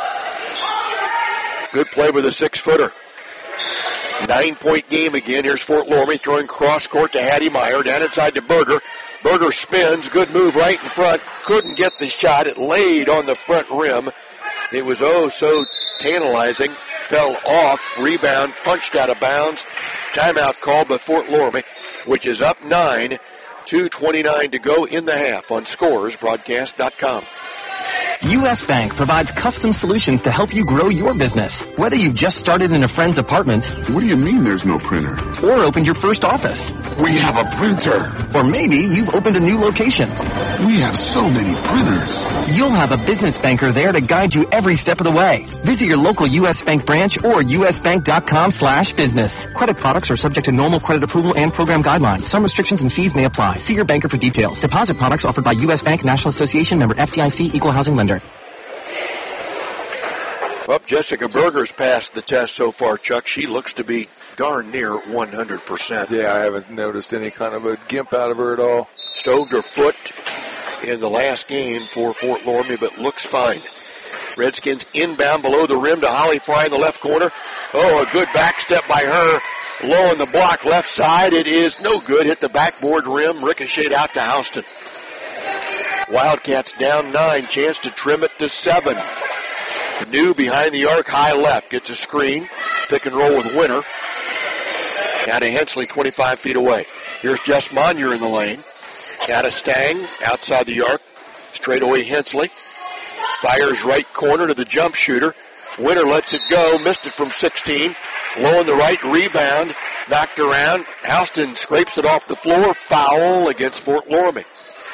Good play with a 6-footer. 9-point game again. Here's Fort Loramie throwing cross court to Hattie Meyer. Down inside to Berger. Berger spins. Good move right in front. Couldn't get the shot. It laid on the front rim. It was so tantalizing. Fell off. Rebound. Punched out of bounds. Timeout called by Fort Loramie, which is up 9. 2:29 to go in the half on ScoresBroadcast.com. U.S. Bank provides custom solutions to help you grow your business. Whether you've just started in a friend's apartment. What do you mean there's no printer? Or opened your first office. We have a printer. Or maybe you've opened a new location. We have so many printers. You'll have a business banker there to guide you every step of the way. Visit your local U.S. Bank branch or usbank.com/business. Credit products are subject to normal credit approval and program guidelines. Some restrictions and fees may apply. See your banker for details. Deposit products offered by U.S. Bank, National Association, member FDIC, Equal Housing Lender. Well, Jessica Berger's passed the test so far, Chuck. She looks to be darn near 100%. Yeah, I haven't noticed any kind of a gimp out of her at all. Stoved her foot in the last game for Fort Loramie, but looks fine. Redskins inbound below the rim to Holly Fry in the left corner. Oh, a good back step by her. Low on the block, left side. It is no good. Hit the backboard rim, ricocheted out to Houston. Wildcats down 9, chance to trim it to 7. New behind the arc, high left, gets a screen. Pick and roll with Winter. Now to Hensley, 25 feet away. Here's Jess Monier in the lane. Now to Stang, outside the arc. Straight away Hensley. Fires right corner to the jump shooter. Winter lets it go, missed it from 16. Low on the right, rebound, knocked around. Houston scrapes it off the floor. Foul against Fort Loramie.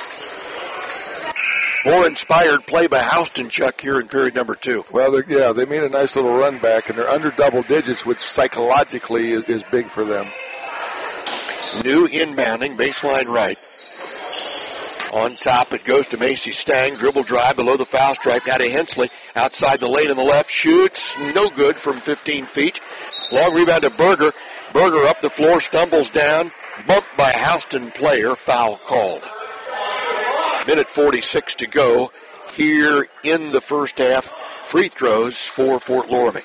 More inspired play by Houston, Chuck, here in period number 2. Well, they made a nice little run back, and they're under double digits, which psychologically is big for them. New inbounding, baseline right. On top, it goes to Macy Stang. Dribble drive below the foul stripe. Now to Hensley. Outside the lane on the left. Shoots. No good from 15 feet. Long rebound to Berger. Berger up the floor. Stumbles down. Bumped by a Houston player. Foul called. Minute 46 to go here in the first half. Free throws for Fort Loramie.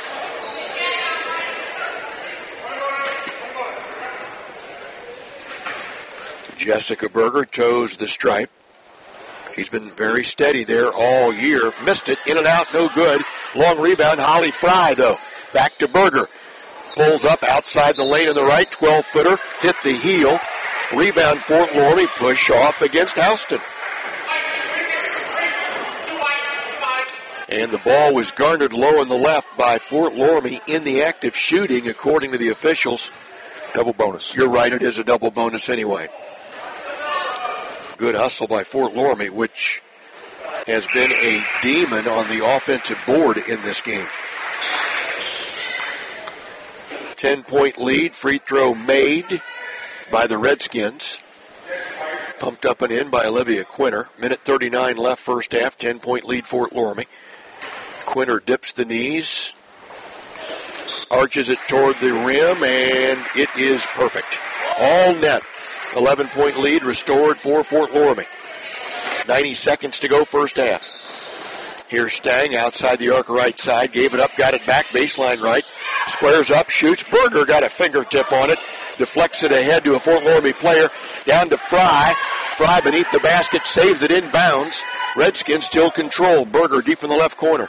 Jessica Berger toes the stripe. He's been very steady there all year. Missed it. In and out. No good. Long rebound. Holly Fry, though. Back to Berger. Pulls up outside the lane on the right. 12-footer. Hit the heel. Rebound Fort Loramie. Push off against Houston. And the ball was garnered low on the left by Fort Loramie in the act of shooting, according to the officials. Double bonus. You're right, it is a double bonus anyway. Good hustle by Fort Loramie, which has been a demon on the offensive board in this game. 10-point lead, free throw made by the Redskins. Pumped up and in by Olivia Quinter. Minute 39 left first half, 10-point lead Fort Loramie. Quinter dips the knees, arches it toward the rim, and it is perfect. All net. 11-point lead restored for Fort Loramie. 90 seconds to go first half. Here's Stang outside the arc right side. Gave it up, got it back, baseline right. Squares up, shoots. Berger got a fingertip on it. Deflects it ahead to a Fort Loramie player. Down to Fry. Fry beneath the basket, saves it inbounds. Redskins still control. Berger deep in the left corner.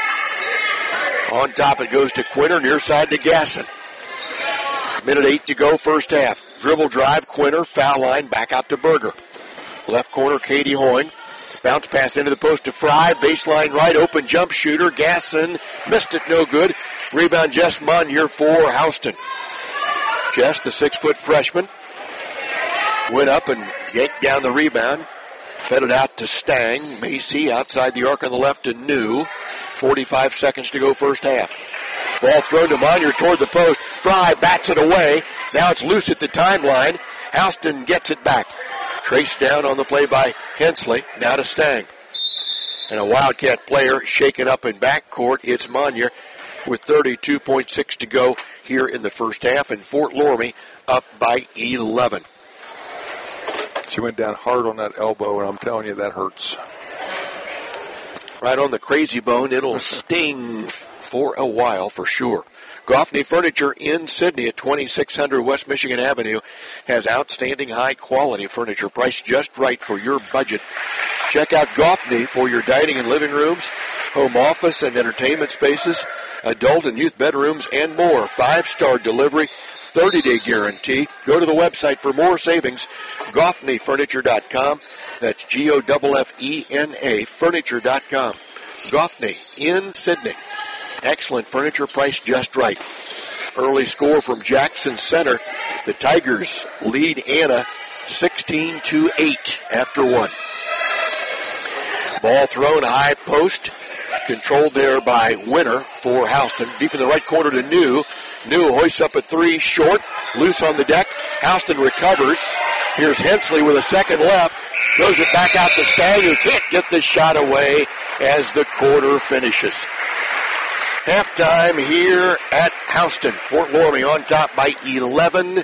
On top it goes to Quinter, near side to Gasson. Minute 8 to go, first half. Dribble drive, Quinter, foul line, back out to Berger. Left corner, Katie Hoyne. Bounce pass into the post to Fry, baseline right, open jump shooter. Gasson missed it, no good. Rebound, Jess Monier for Houston. Jess, the 6-foot freshman, went up and yanked down the rebound. Fed it out to Stang. Macy outside the arc on the left to New. 45 seconds to go first half. Ball thrown to Monier toward the post. Fry bats it away. Now it's loose at the timeline. Houston gets it back. Traced down on the play by Hensley. Now to Stang. And a Wildcat player shaken up in backcourt. It's Monier with 32.6 to go here in the first half. And Fort Loramie up by 11. She went down hard on that elbow, and I'm telling you, that hurts. Right on the crazy bone. It'll sting for a while for sure. Goffney Furniture in Sydney at 2600 West Michigan Avenue has outstanding high-quality furniture priced just right for your budget. Check out Goffney for your dining and living rooms, home office and entertainment spaces, adult and youth bedrooms, and more. 5-star delivery, 30-day guarantee. Go to the website for more savings, GoffneyFurniture.com. That's Goffena, furniture.com. Goffney in Sydney. Excellent furniture priced just right. Early score from Jackson Center. The Tigers lead Anna 16-8 after one. Ball thrown high post. Controlled there by Winter for Houston. Deep in the right corner to New. New hoists up a three, short, loose on the deck. Houston recovers. Here's Hensley with a second left. Throws it back out to Stang, who can't get the shot away as the quarter finishes. Halftime here at Houston. Fort Loramie on top by 11,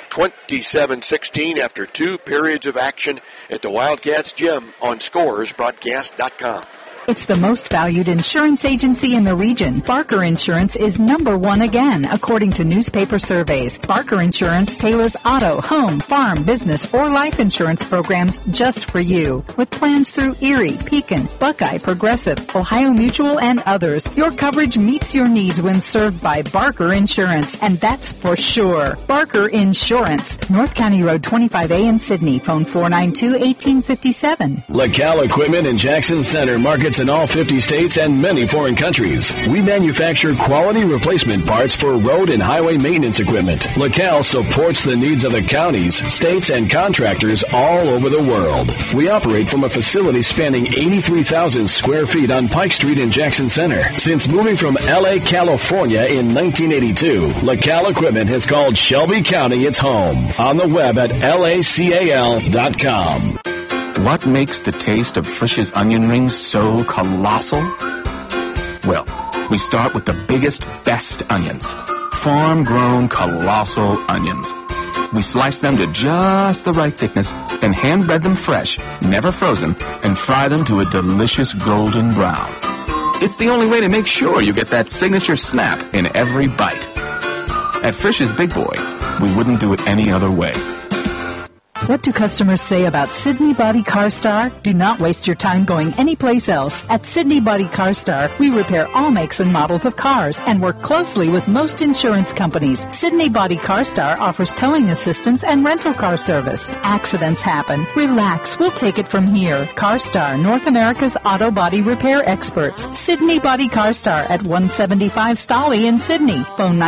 27-16 after 2 periods of action at the Wildcats Gym on ScoresBroadcast.com. It's the most valued insurance agency in the region. Barker Insurance is #1 again, according to newspaper surveys. Barker Insurance tailors auto, home, farm, business, or life insurance programs just for you. With plans through Erie, Pekin, Buckeye, Progressive, Ohio Mutual, and others, your coverage meets your needs when served by Barker Insurance, and that's for sure. Barker Insurance, North County Road 25A in Sydney. Phone 492-1857. LaCal Equipment in Jackson Center markets in all 50 states and many foreign countries. We manufacture quality replacement parts for road and highway maintenance equipment. LaCal supports the needs of the counties, states, and contractors all over the world. We operate from a facility spanning 83,000 square feet on Pike Street in Jackson Center. Since moving from LA, California in 1982, LaCal Equipment has called Shelby County its home. On the web at lacal.com. What makes the taste of Frisch's onion rings so colossal? Well, we start with the biggest, best onions. Farm-grown colossal onions. We slice them to just the right thickness, then hand-bread them fresh, never frozen, and fry them to a delicious golden brown. It's the only way to make sure you get that signature snap in every bite. At Frisch's Big Boy, we wouldn't do it any other way. What do customers say about Sydney Body Car Star? Do not waste your time going anyplace else. At Sydney Body Car Star, we repair all makes and models of cars and work closely with most insurance companies. Sydney Body Car Star offers towing assistance and rental car service. Accidents happen. Relax. We'll take it from here. Car Star, North America's auto body repair experts. Sydney Body Car Star at 175 Stolly in Sydney. Phone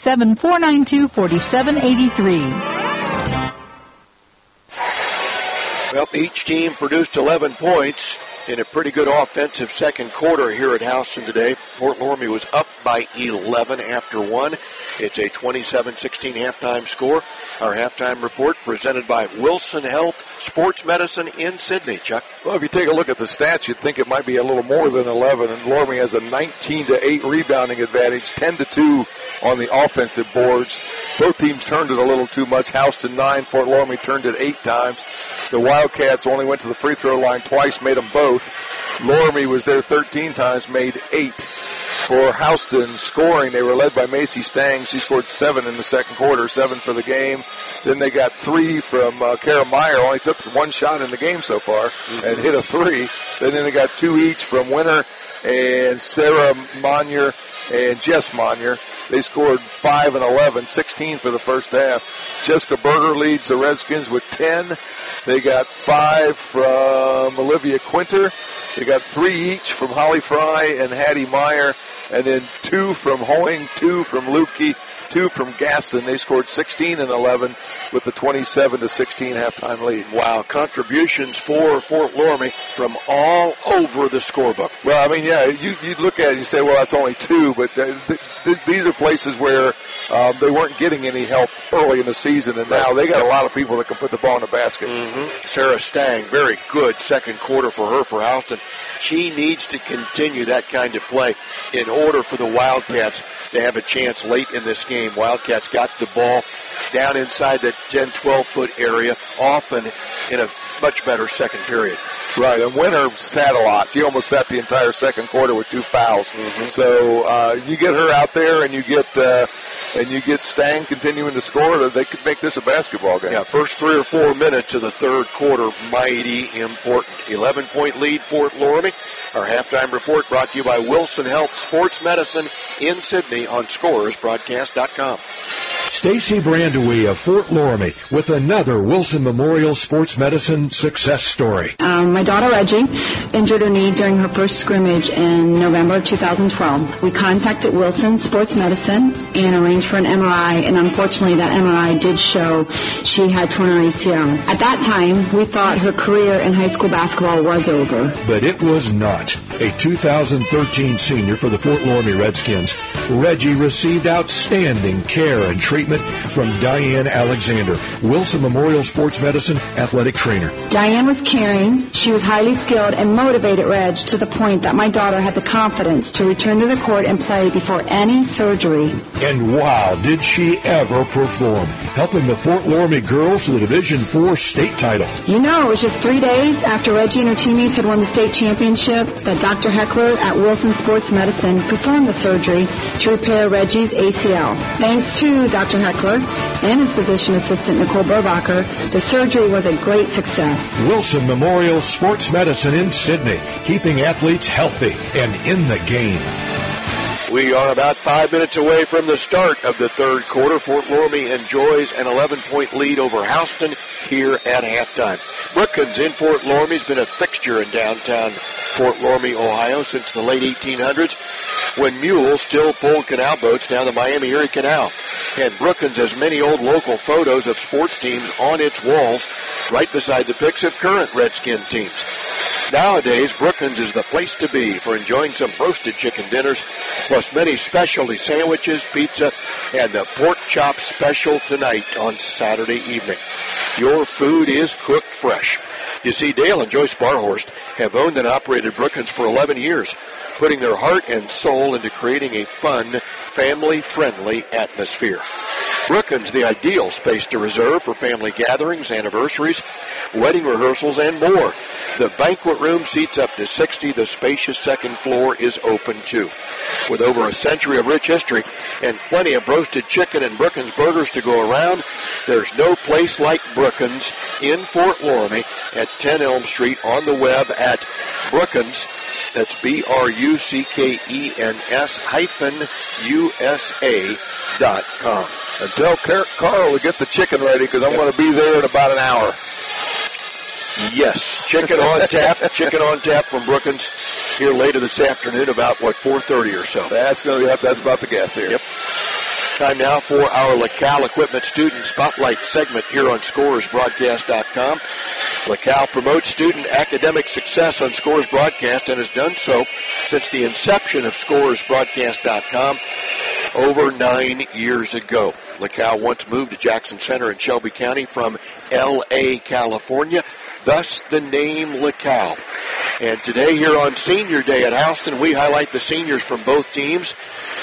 937-492-4783. Well, each team produced 11 points in a pretty good offensive second quarter here at Houston today. Fort Loramie was up by 11 after 1. It's a 27-16 halftime score. Our halftime report presented by Wilson Health Sports Medicine in Sydney. Chuck? Well, if you take a look at the stats, you'd think it might be a little more than 11, and Loramie has a 19-8 rebounding advantage, 10-2 on the offensive boards. Both teams turned it a little too much. Houston 9, Fort Loramie turned it 8 times. The Wildcats only went to the free throw line twice, made them both. Loramie was there 13 times, made 8. For Houston scoring, they were led by Macy Stang. She scored 7 in the second quarter, 7 for the game. Then they got 3 from Kara Meyer, only took 1 shot in the game so far, and hit a 3. Then they got 2 each from Winter and Sarah Monier and Jess Monier. They scored 5 and 11, 16 for the first half. Jessica Berger leads the Redskins with 10. They got 5 from Olivia Quinter. They got 3 each from Holly Fry and Hattie Meyer. And then 2 from Hoying, 2 from Lupke, 2 from Gaston. They scored 16 and 11 with the 27-16 halftime lead. Wow, contributions for Fort Loramie from all over the scorebook. Well, I mean, yeah, you look at it and you say, well, that's only 2, but these are places where they weren't getting any help early in the season, and now they got a lot of people that can put the ball in the basket. Sarah Stang, very good second quarter for her for Houston. She needs to continue that kind of play in order for the Wildcats to have a chance late in this game. Wildcats got the ball down inside that 10-12 foot area, often in a much better second period. Right, and Winter sat a lot. She almost sat the entire second quarter with 2 fouls. So you get her out there, and you get Stang continuing to score. They could make this a basketball game. Yeah, first 3 or 4 minutes of the third quarter, mighty important. 11-point lead, Fort Loramie. Our halftime report brought to you by Wilson Health Sports Medicine in Sydney on ScoresBroadcast.com. Stacy Brandewee of Fort Loramie with another Wilson Memorial Sports Medicine success story. My daughter Reggie injured her knee during her first scrimmage in November 2012. We contacted Wilson Sports Medicine and arranged for an MRI, and unfortunately that MRI did show she had torn her ACL. At that time, we thought her career in high school basketball was over. But it was not. A 2013 senior for the Fort Loramie Redskins, Reggie received outstanding care and treatment equipment from Diane Alexander, Wilson Memorial Sports Medicine athletic trainer. Diane was caring, she was highly skilled, and motivated Reg to the point that my daughter had the confidence to return to the court and play before any surgery. And wow, did she ever perform, helping the Fort Loramie girls to the Division IV state title. You know, it was just 3 days after Reggie and her teammates had won the state championship that Dr. Heckler at Wilson Sports Medicine performed the surgery to repair Reggie's ACL. Thanks to Dr. Heckler and his physician assistant, Nicole Burbacher, the surgery was a great success. Wilson Memorial Sports Medicine in Sydney, keeping athletes healthy and in the game. We are about 5 minutes away from the start of the third quarter. Fort Loramie enjoys an 11-point lead over Houston here at halftime. Brookins in Fort Loramie has been a fixture in downtown Fort Loramie, Ohio since the late 1800s when mules still pulled canal boats down the Miami-Erie Canal. And Brookins has many old local photos of sports teams on its walls right beside the pics of current Redskin teams. Nowadays, Brookins is the place to be for enjoying some roasted chicken dinners, plus many specialty sandwiches, pizza, and the pork chop special tonight on Saturday evening. Your food is cooked fresh. You see, Dale and Joyce Barhorst have owned and operated Brookins for 11 years, putting their heart and soul into creating a fun, family-friendly atmosphere. Brookins, the ideal space to reserve for family gatherings, anniversaries, wedding rehearsals, and more. The banquet room seats up to 60. The spacious second floor is open, too. With over a century of rich history and plenty of roasted chicken and Brookins burgers to go around, there's no place like Brookins in Fort Loramie at 10 Elm Street, on the web at Brookins. That's BRUCKENS-USA.com. And tell Carl to get the chicken ready because I'm going to be there in about an hour. Yes, chicken on tap. Chicken on tap from Brookins here later this afternoon, about 4:30 or so. That's about the guess here. Yep. Time now for our LaCal Equipment Student Spotlight segment here on ScoresBroadcast.com. LaCal promotes student academic success on Scores Broadcast and has done so since the inception of ScoresBroadcast.com over 9 years ago. LaCal once moved to Jackson Center in Shelby County from L.A., California, thus the name LaCal. And today here on Senior Day at Houston, we highlight the seniors from both teams.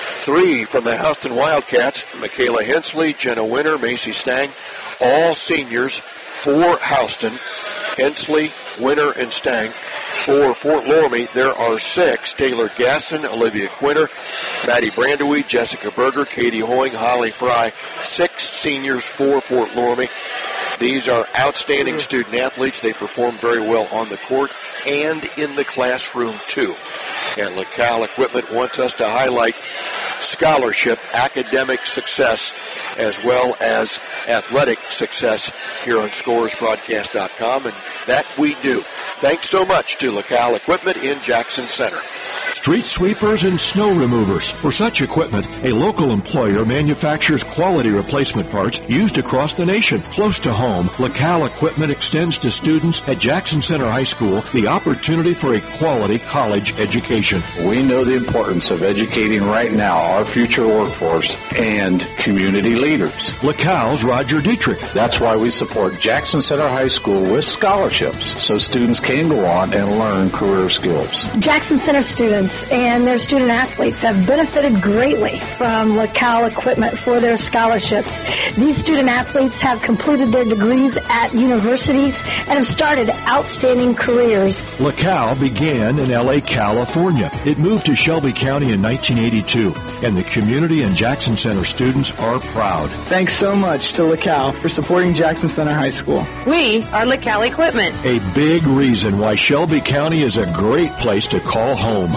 3 from the Houston Wildcats, Michaela Hensley, Jenna Winter, Macy Stang, all seniors for Houston. Hensley, Winter, and Stang. For Fort Loramie, there are 6. Taylor Gasson, Olivia Quinter, Maddie Brandeweed, Jessica Berger, Katie Hoying, Holly Fry. 6 seniors for Fort Loramie. These are outstanding student athletes. They perform very well on the court and in the classroom, too. And LaCal Equipment wants us to highlight scholarship, academic success, as well as athletic success here on ScoresBroadcast.com, and that we do. Thanks so much to LaCal Equipment in Jackson Center. Street sweepers and snow removers. For such equipment, a local employer manufactures quality replacement parts used across the nation. Close to home, LaCal Equipment extends to students at Jackson Center High School the opportunity for a quality college education. We know the importance of educating right now our future workforce and community leaders. LaCal's Roger Dietrich. That's why we support Jackson Center High School with scholarships so students can go on and learn career skills. Jackson Center students and their student athletes have benefited greatly from LaCal Equipment for their scholarships. These student athletes have completed their degrees at universities and have started outstanding careers. LaCal began in L.A., California. It moved to Shelby County in 1982, and the community and Jackson Center students are proud. Thanks so much to LaCal for supporting Jackson Center High School. We are LaCal Equipment. A big reason why Shelby County is a great place to call home.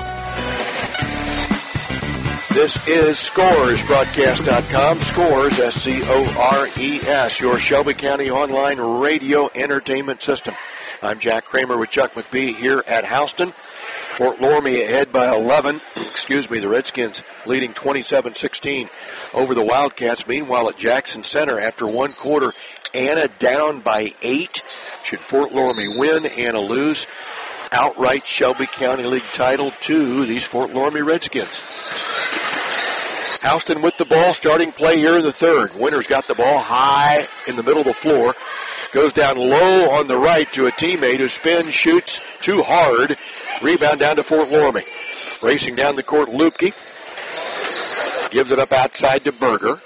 This is ScoresBroadcast.com. Scores, S-C-O-R-E-S, your Shelby County online radio entertainment system. I'm Jack Kramer with Chuck McBee here at Houston. Fort Loramie ahead by 11. The Redskins leading 27-16 over the Wildcats. Meanwhile, at Jackson Center, after one quarter, Anna down by 8. Should Fort Loramie win, Anna lose. Outright Shelby County League title to these Fort Loramie Redskins. Houston with the ball, starting play here in the third. Winter's got the ball high in the middle of the floor. Goes down low on the right to a teammate who spins, shoots too hard. Rebound down to Fort Loramie. Racing down the court, Lupke. Gives it up outside to Berger.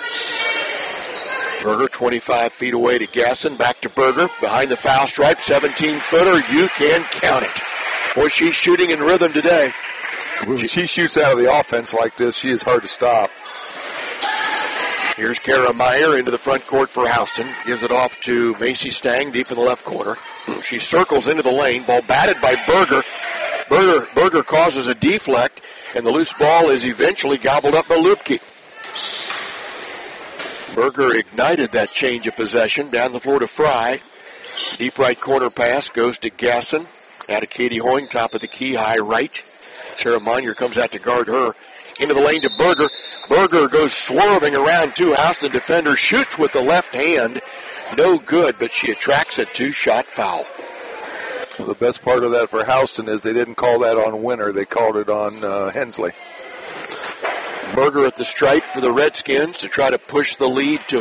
Berger 25 feet away to Gasson. Back to Berger. Behind the foul stripe, 17-footer. You can count it. Boy, she's shooting in rhythm today. When she shoots out of the offense like this, she is hard to stop. Here's Kara Meyer into the front court for Houston. Gives it off to Macy Stang deep in the left corner. She circles into the lane. Ball batted by Berger. Berger causes a deflect, and the loose ball is eventually gobbled up by Lupke. Berger ignited that change of possession. Down the floor to Fry. Deep right corner pass goes to Gasson. Out of Katie Hoying, top of the key, high right. Sarah Monier comes out to guard her. Into the lane to Berger. Berger goes swerving around two Houston defenders, shoots with the left hand. No good, but she attracts a two-shot foul. Well, the best part of that for Houston is they didn't call that on Winter. They called it on Hensley. Berger at the stripe for the Redskins to try to push the lead to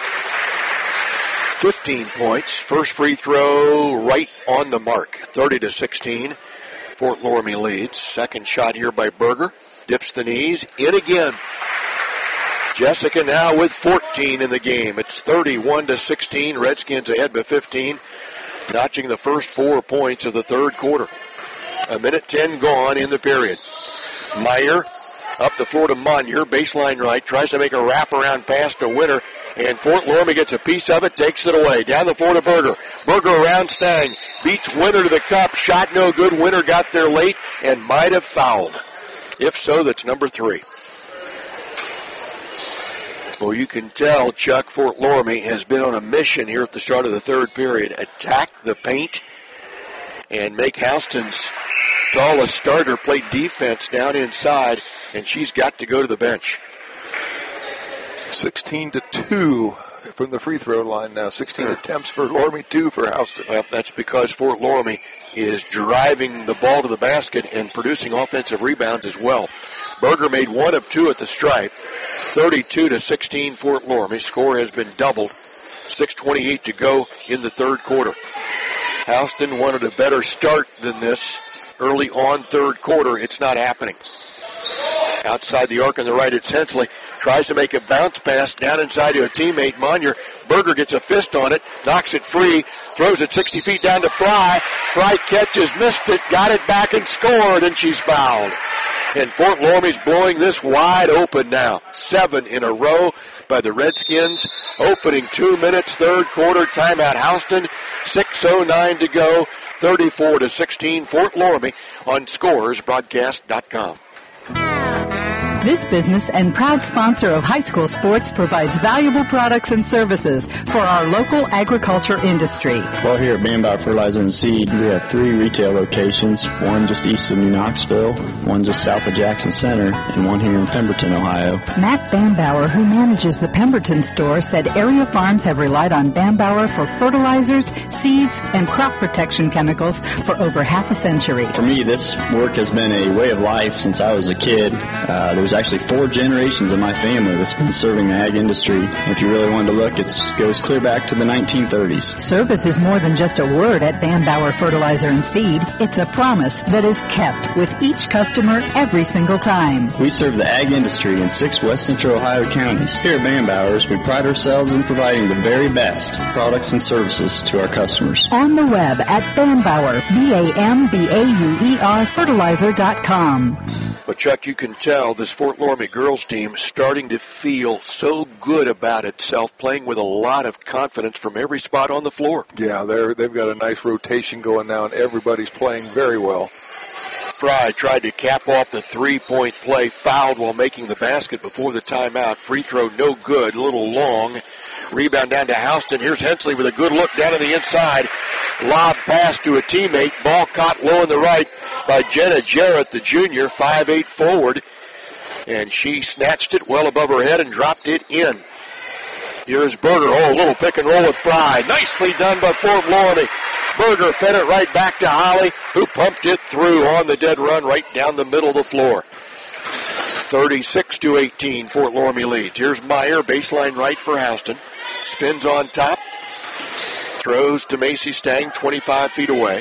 15 points. First free throw right on the mark, 30-16. Fort Loramie leads. Second shot here by Berger. Dips the knees. In again. Jessica now with 14 in the game. It's 31-16. Redskins ahead by 15. Notching the first 4 points of the third quarter. 1:10 gone in the period. Meyer up the floor to Monier. Baseline right. Tries to make a wraparound pass to Winter. And Fort Loramie gets a piece of it. Takes it away. Down the floor to Berger. Berger around Stang. Beats Winter to the cup. Shot no good. Winter got there late and might have fouled. If so, that's number 3. Well, you can tell Chuck, Fort Loramie has been on a mission here at the start of the third period. Attack the paint and make Houston's tallest starter play defense down inside, and she's got to go to the bench. 16-2 from the free throw line now. 16 attempts for Loramie, 2 for Houston. Well, that's because Fort Loramie is driving the ball to the basket and producing offensive rebounds as well. Berger made 1 of 2 at the stripe. 32-16 Fort Loramie. Score has been doubled. 6:28 to go in the third quarter. Houston wanted a better start than this early on third quarter. It's not happening. Outside the arc on the right, it's Hensley. Tries to make a bounce pass down inside to a teammate, Monier. Berger gets a fist on it, knocks it free, throws it 60 feet down to Fry. Fry catches, missed it, got it back and scored, and she's fouled. And Fort Loramie's blowing this wide open now. 7 in a row by the Redskins. Opening 2 minutes, third quarter, timeout Houston. 6:09 to go, 34-16 Fort Loramie on ScorersBroadcast.com. This business and proud sponsor of high school sports provides valuable products and services for our local agriculture industry. Well, here at Bambauer Fertilizer and Seed, we have 3 retail locations, one just east of New Knoxville, one just south of Jackson Center, and one here in Pemberton, Ohio. Matt Bambauer, who manages the Pemberton store, said area farms have relied on Bambauer for fertilizers, seeds, and crop protection chemicals for over half a century. For me, this work has been a way of life since I was a kid. There's actually 4 generations of my family that's been serving the ag industry. If you really wanted to look, it goes clear back to the 1930s. Service is more than just a word at Bambauer Fertilizer and Seed. It's a promise that is kept with each customer every single time. We serve the ag industry in 6 West Central Ohio counties. Here at Bambauer's, we pride ourselves in providing the very best products and services to our customers. On the web at Bambauer, BAMBAUER fertilizer.com. But Chuck, you can tell this Fort Loramie girls team starting to feel so good about itself, playing with a lot of confidence from every spot on the floor. Yeah, they've got a nice rotation going now, and everybody's playing very well. Fry tried to cap off the 3-point play, fouled while making the basket before the timeout. Free throw no good, a little long. Rebound down to Houston. Here's Hensley with a good look down to the inside. Lob pass to a teammate. Ball caught low on the right by Jenna Jarrett, the junior, 5'8" forward. And she snatched it well above her head and dropped it in. Here's Berger. Oh, a little pick and roll with Fry. Nicely done by Fort Loramie. Berger fed it right back to Holly, who pumped it through on the dead run right down the middle of the floor. 36-18, Fort Loramie leads. Here's Meyer, baseline right for Houston. Spins on top. Throws to Macy Stang, 25 feet away.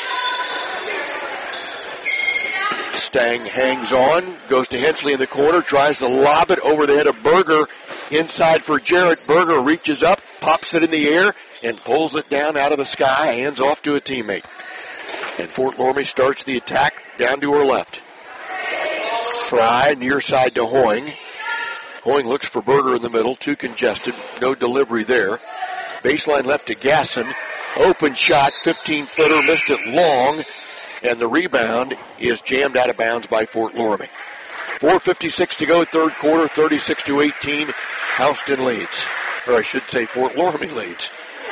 Stang hangs on, goes to Hensley in the corner, tries to lob it over the head of Berger. Inside for Jarrett. Berger reaches up, pops it in the air, and pulls it down out of the sky, hands off to a teammate. And Fort Loramie starts the attack down to her left. Fry near side to Hoying. Hoying looks for Berger in the middle, too congested, no delivery there. Baseline left to Gasson. Open shot, 15-footer, missed it long, and the rebound is jammed out of bounds by Fort Loramie. 4:56 to go, third quarter, 36-18. Houston leads. Or I should say Fort Loramie leads.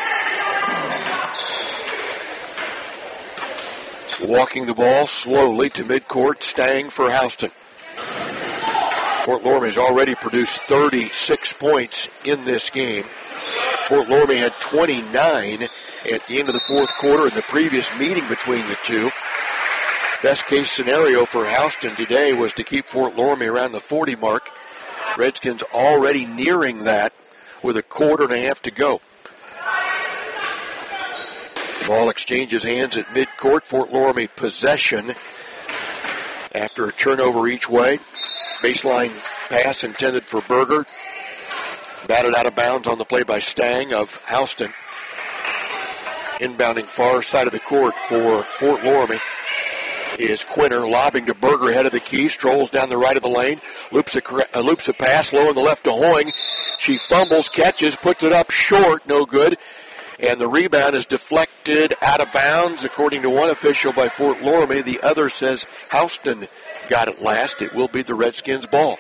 Walking the ball slowly to midcourt, Stang for Houston. Fort Loramie has already produced 36 points in this game. Fort Loramie had 29 at the end of the fourth quarter in the previous meeting between the two. Best case scenario for Houston today was to keep Fort Loramie around the 40 mark. Redskins already nearing that with a quarter and a half to go. Ball exchanges hands at midcourt. Fort Loramie possession after a turnover each way. Baseline pass intended for Berger. Batted out of bounds on the play by Stang of Houston. Inbounding far side of the court for Fort Loramie is Quinter, lobbing to Berger, head of the key, strolls down the right of the lane, loops a pass low on the left to Hoying. She fumbles, catches, puts it up short, no good. And the rebound is deflected out of bounds, according to one official, by Fort Loramie. The other says Houston got it last. It will be the Redskins' ball.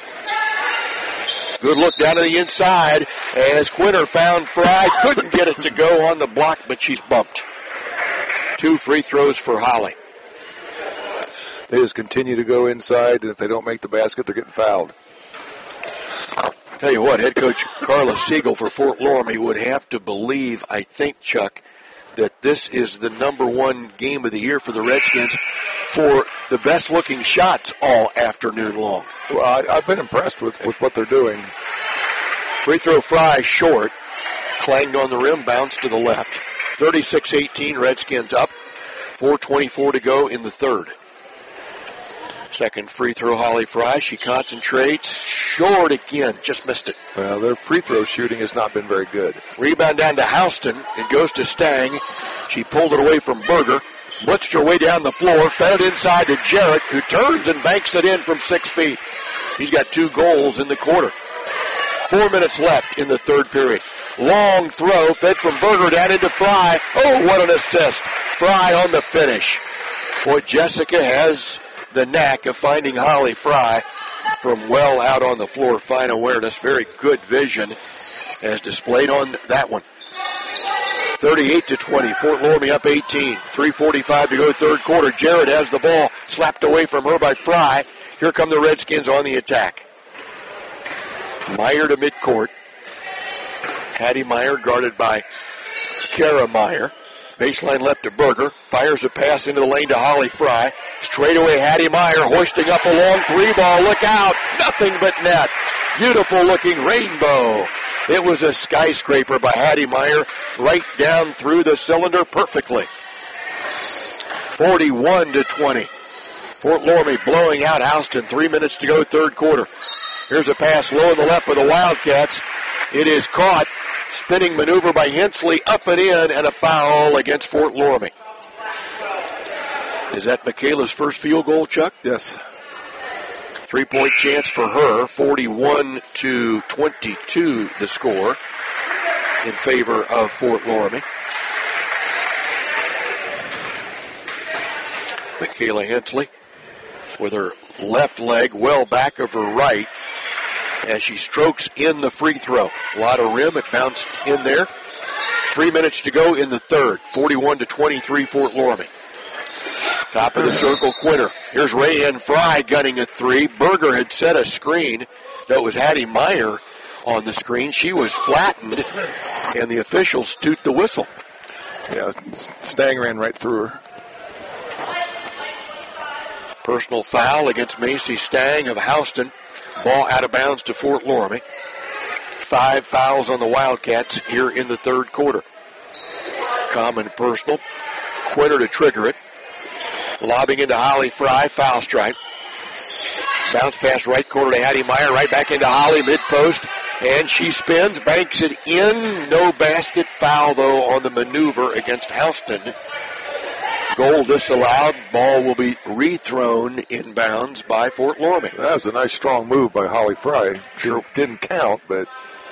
Good look down to the inside as Quinter found Fry. Couldn't get it to go on the block, but she's bumped. 2 free throws for Holly. They just continue to go inside, and if they don't make the basket, they're getting fouled. Tell you what, head coach Carla Siegel for Fort Loramie would have to believe, I think, Chuck, that this is the number one game of the year for the Redskins for the best-looking shots all afternoon long. Well, I've been impressed with what they're doing. Free throw Fry short. Clanged on the rim, bounced to the left. 36-18, Redskins up. 4:24 to go in the third. Second free throw, Holly Fry. She concentrates. Short again. Just missed it. Well, their free throw shooting has not been very good. Rebound down to Houston. It goes to Stang. She pulled it away from Berger. Blitzed her way down the floor. Fed inside to Jarrett, who turns and banks it in from 6 feet. He's got 2 goals in the quarter. 4 minutes left in the third period. Long throw. Fed from Berger down into Fry. Oh, what an assist. Fry on the finish. Boy, Jessica has the knack of finding Holly Fry from well out on the floor. Fine awareness, very good vision as displayed on that one. 38-20, Fort Loramie up 18. 3:45 to go third quarter. Jarrett has the ball slapped away from her by Fry. Here come the Redskins on the attack. Meyer to midcourt. Hattie Meyer guarded by Kara Meyer. Baseline left to Berger. Fires a pass into the lane to Holly Fry. Straight away, Hattie Meyer hoisting up a long 3-ball. Look out. Nothing but net. Beautiful looking rainbow. It was a skyscraper by Hattie Meyer right down through the cylinder perfectly. 41-20. Fort Loramie blowing out Houston. 3 minutes to go, third quarter. Here's a pass low in the left for the Wildcats. It is caught. Spinning maneuver by Hensley, up and in, and a foul against Fort Loramie. Is that Michaela's first field goal, Chuck? Yes. 3-point chance for her. 41-22 the score in favor of Fort Loramie. Michaela Hensley with her left leg well back of her right as she strokes in the free throw. A lot of rim. It bounced in there. 3 minutes to go in the third. 41-23 Fort Loramie. Top of the circle, Quinter. Here's Rayanne Fry gunning a 3. Berger had set a screen. That was Hattie Meyer on the screen. She was flattened, and the officials toot the whistle. Yeah, Stang ran right through her. Personal foul against Macy Stang of Houston. Ball out of bounds to Fort Loramie. 5 fouls on the Wildcats here in the third quarter. Common personal. Quinter to trigger it. Lobbing into Holly Fry. Foul stripe. Bounce pass right corner to Hattie Meyer. Right back into Holly. Mid-post. And she spins. Banks it in. No basket. Foul, though, on the maneuver against Houston. Goal disallowed. Ball will be rethrown inbounds by Fort Loramie. That was a nice, strong move by Holly Fry. Sure. Didn't count, but...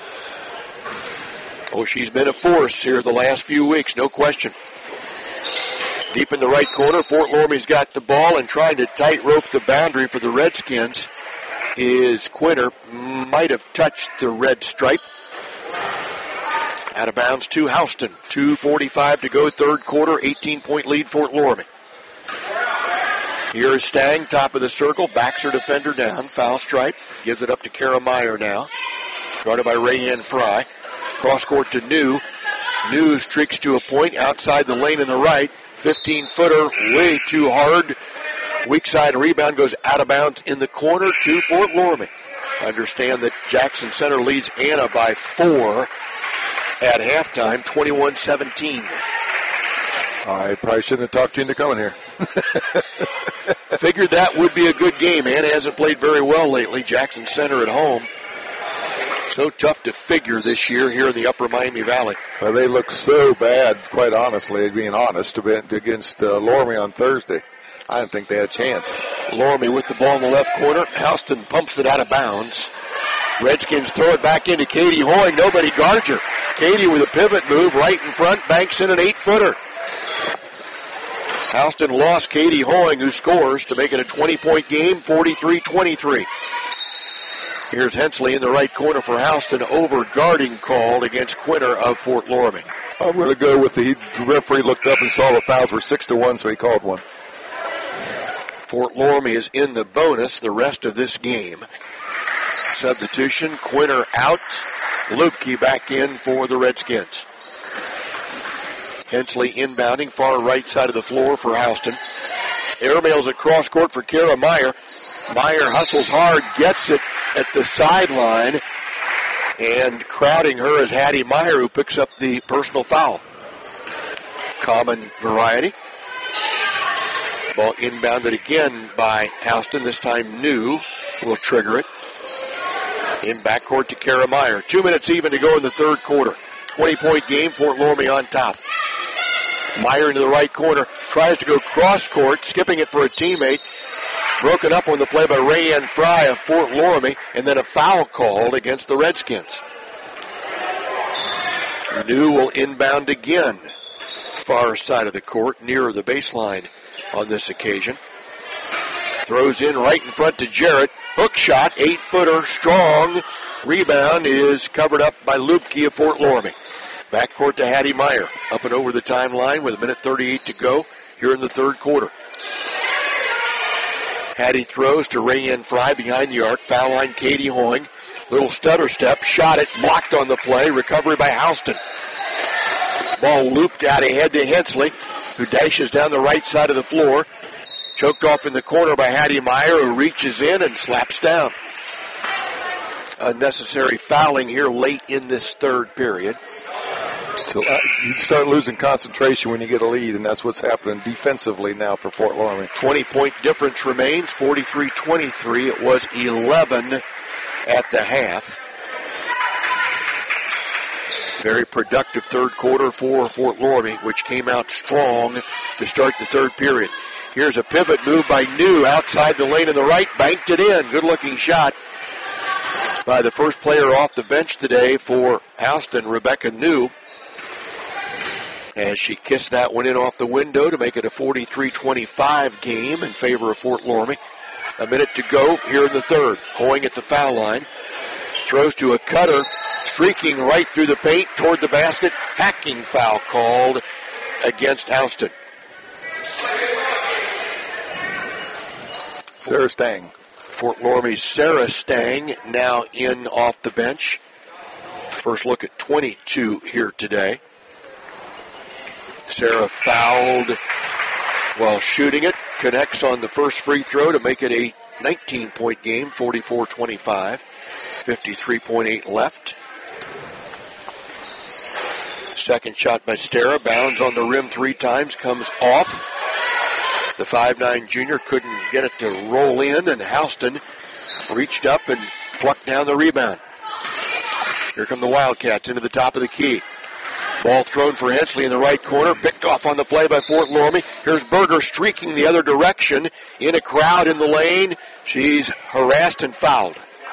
Oh, she's been a force here the last few weeks, no question. Deep in the right corner, Fort Loramie's got the ball and trying to tightrope the boundary for the Redskins is Quinter. Might have touched the red stripe. Out of bounds to Houston. 2:45 to go, third quarter, 18-point lead, Fort Loramie. Here is Stang, top of the circle, backs her defender down, foul stripe, gives it up to Kara Meyer now. Guarded by Rayanne Fry. Cross court to New. New streaks to a point outside the lane in the right. 15-footer, way too hard. Weak side rebound goes out of bounds in the corner to Fort Loramie. Understand that Jackson Center leads Anna by 4 at halftime, 21-17. I probably shouldn't have talked you into coming here. Figured that would be a good game. Anna hasn't played very well lately. Jackson Center at home. So tough to figure this year here in the Upper Miami Valley. Well, they look so bad, quite honestly, being honest, against Loramie on Thursday. I didn't think they had a chance. Loramie with the ball in the left corner. Houston pumps it out of bounds. Redskins throw it back into Katie Hoying. Nobody guards her. Katie with a pivot move right in front, banks in an 8-footer. Houston lost Katie Hoying, who scores to make it a 20-point game, 43-23. Here's Hensley in the right corner for Houston. Over-guarding called against Quinter of Fort Loramie. I'm going to go with the referee looked up and saw the fouls were 6-1, so he called one. Fort Loramie is in the bonus the rest of this game. Substitution, Quinter out. Lupke back in for the Redskins. Hensley inbounding, far right side of the floor for Houston. Airmails at cross court for Kara Meyer. Meyer hustles hard, gets it at the sideline, and crowding her is Hattie Meyer, who picks up the personal foul. Common variety. Ball inbounded again by Houston. This time New will trigger it. In backcourt to Kara Meyer. 2 minutes even to go in the third quarter. 20-point game, Fort Loramie on top. Meyer into the right corner. Tries to go cross court, skipping it for a teammate. Broken up on the play by Rayanne Fry of Fort Loramie, and then a foul called against the Redskins. New will inbound again. Far side of the court, nearer the baseline on this occasion. Throws in right in front to Jarrett. Hook shot, 8-footer, strong. Rebound is covered up by Lupke of Fort Loramie. Backcourt to Hattie Meyer. Up and over the timeline with 1:38 to go here in the third quarter. Hattie throws to Rayanne Fry behind the arc. Foul line, Katie Hoying. Little stutter step, shot it, blocked on the play. Recovery by Houston. Ball looped out ahead to Hensley, who dashes down the right side of the floor. Choked off in the corner by Hattie Meyer, who reaches in and slaps down. Unnecessary fouling here late in this third period. So you start losing concentration when you get a lead, and that's what's happening defensively now for Fort Loramie. 20-point difference remains, 43-23. It was 11 at the half. Very productive third quarter for Fort Loramie, which came out strong to start the third period. Here's a pivot move by New outside the lane in the right, banked it in. Good-looking shot by the first player off the bench today for Houston, Rebecca New, as she kissed that one in off the window to make it a 43-25 game in favor of Fort Loramie. A minute to go here in the third. Hoying at the foul line. Throws to a cutter, streaking right through the paint toward the basket. Hacking foul called against Houston. Sarah Stang. Fort Loramie's Sarah Stang now in off the bench. First look at 22 here today. Sarah fouled while shooting it. connects on the first free throw to make it a 19-point game, 44-25. 53.8 left. Second shot by Stara, bounds on the rim 3 times, comes off. The 5'9 junior couldn't get it to roll in, and Houston reached up and plucked down the rebound. Here come the Wildcats into the top of the key. Ball thrown for Hensley in the right corner, picked off on the play by Fort Loramie. Here's Berger streaking the other direction in a crowd in the lane. She's harassed and fouled.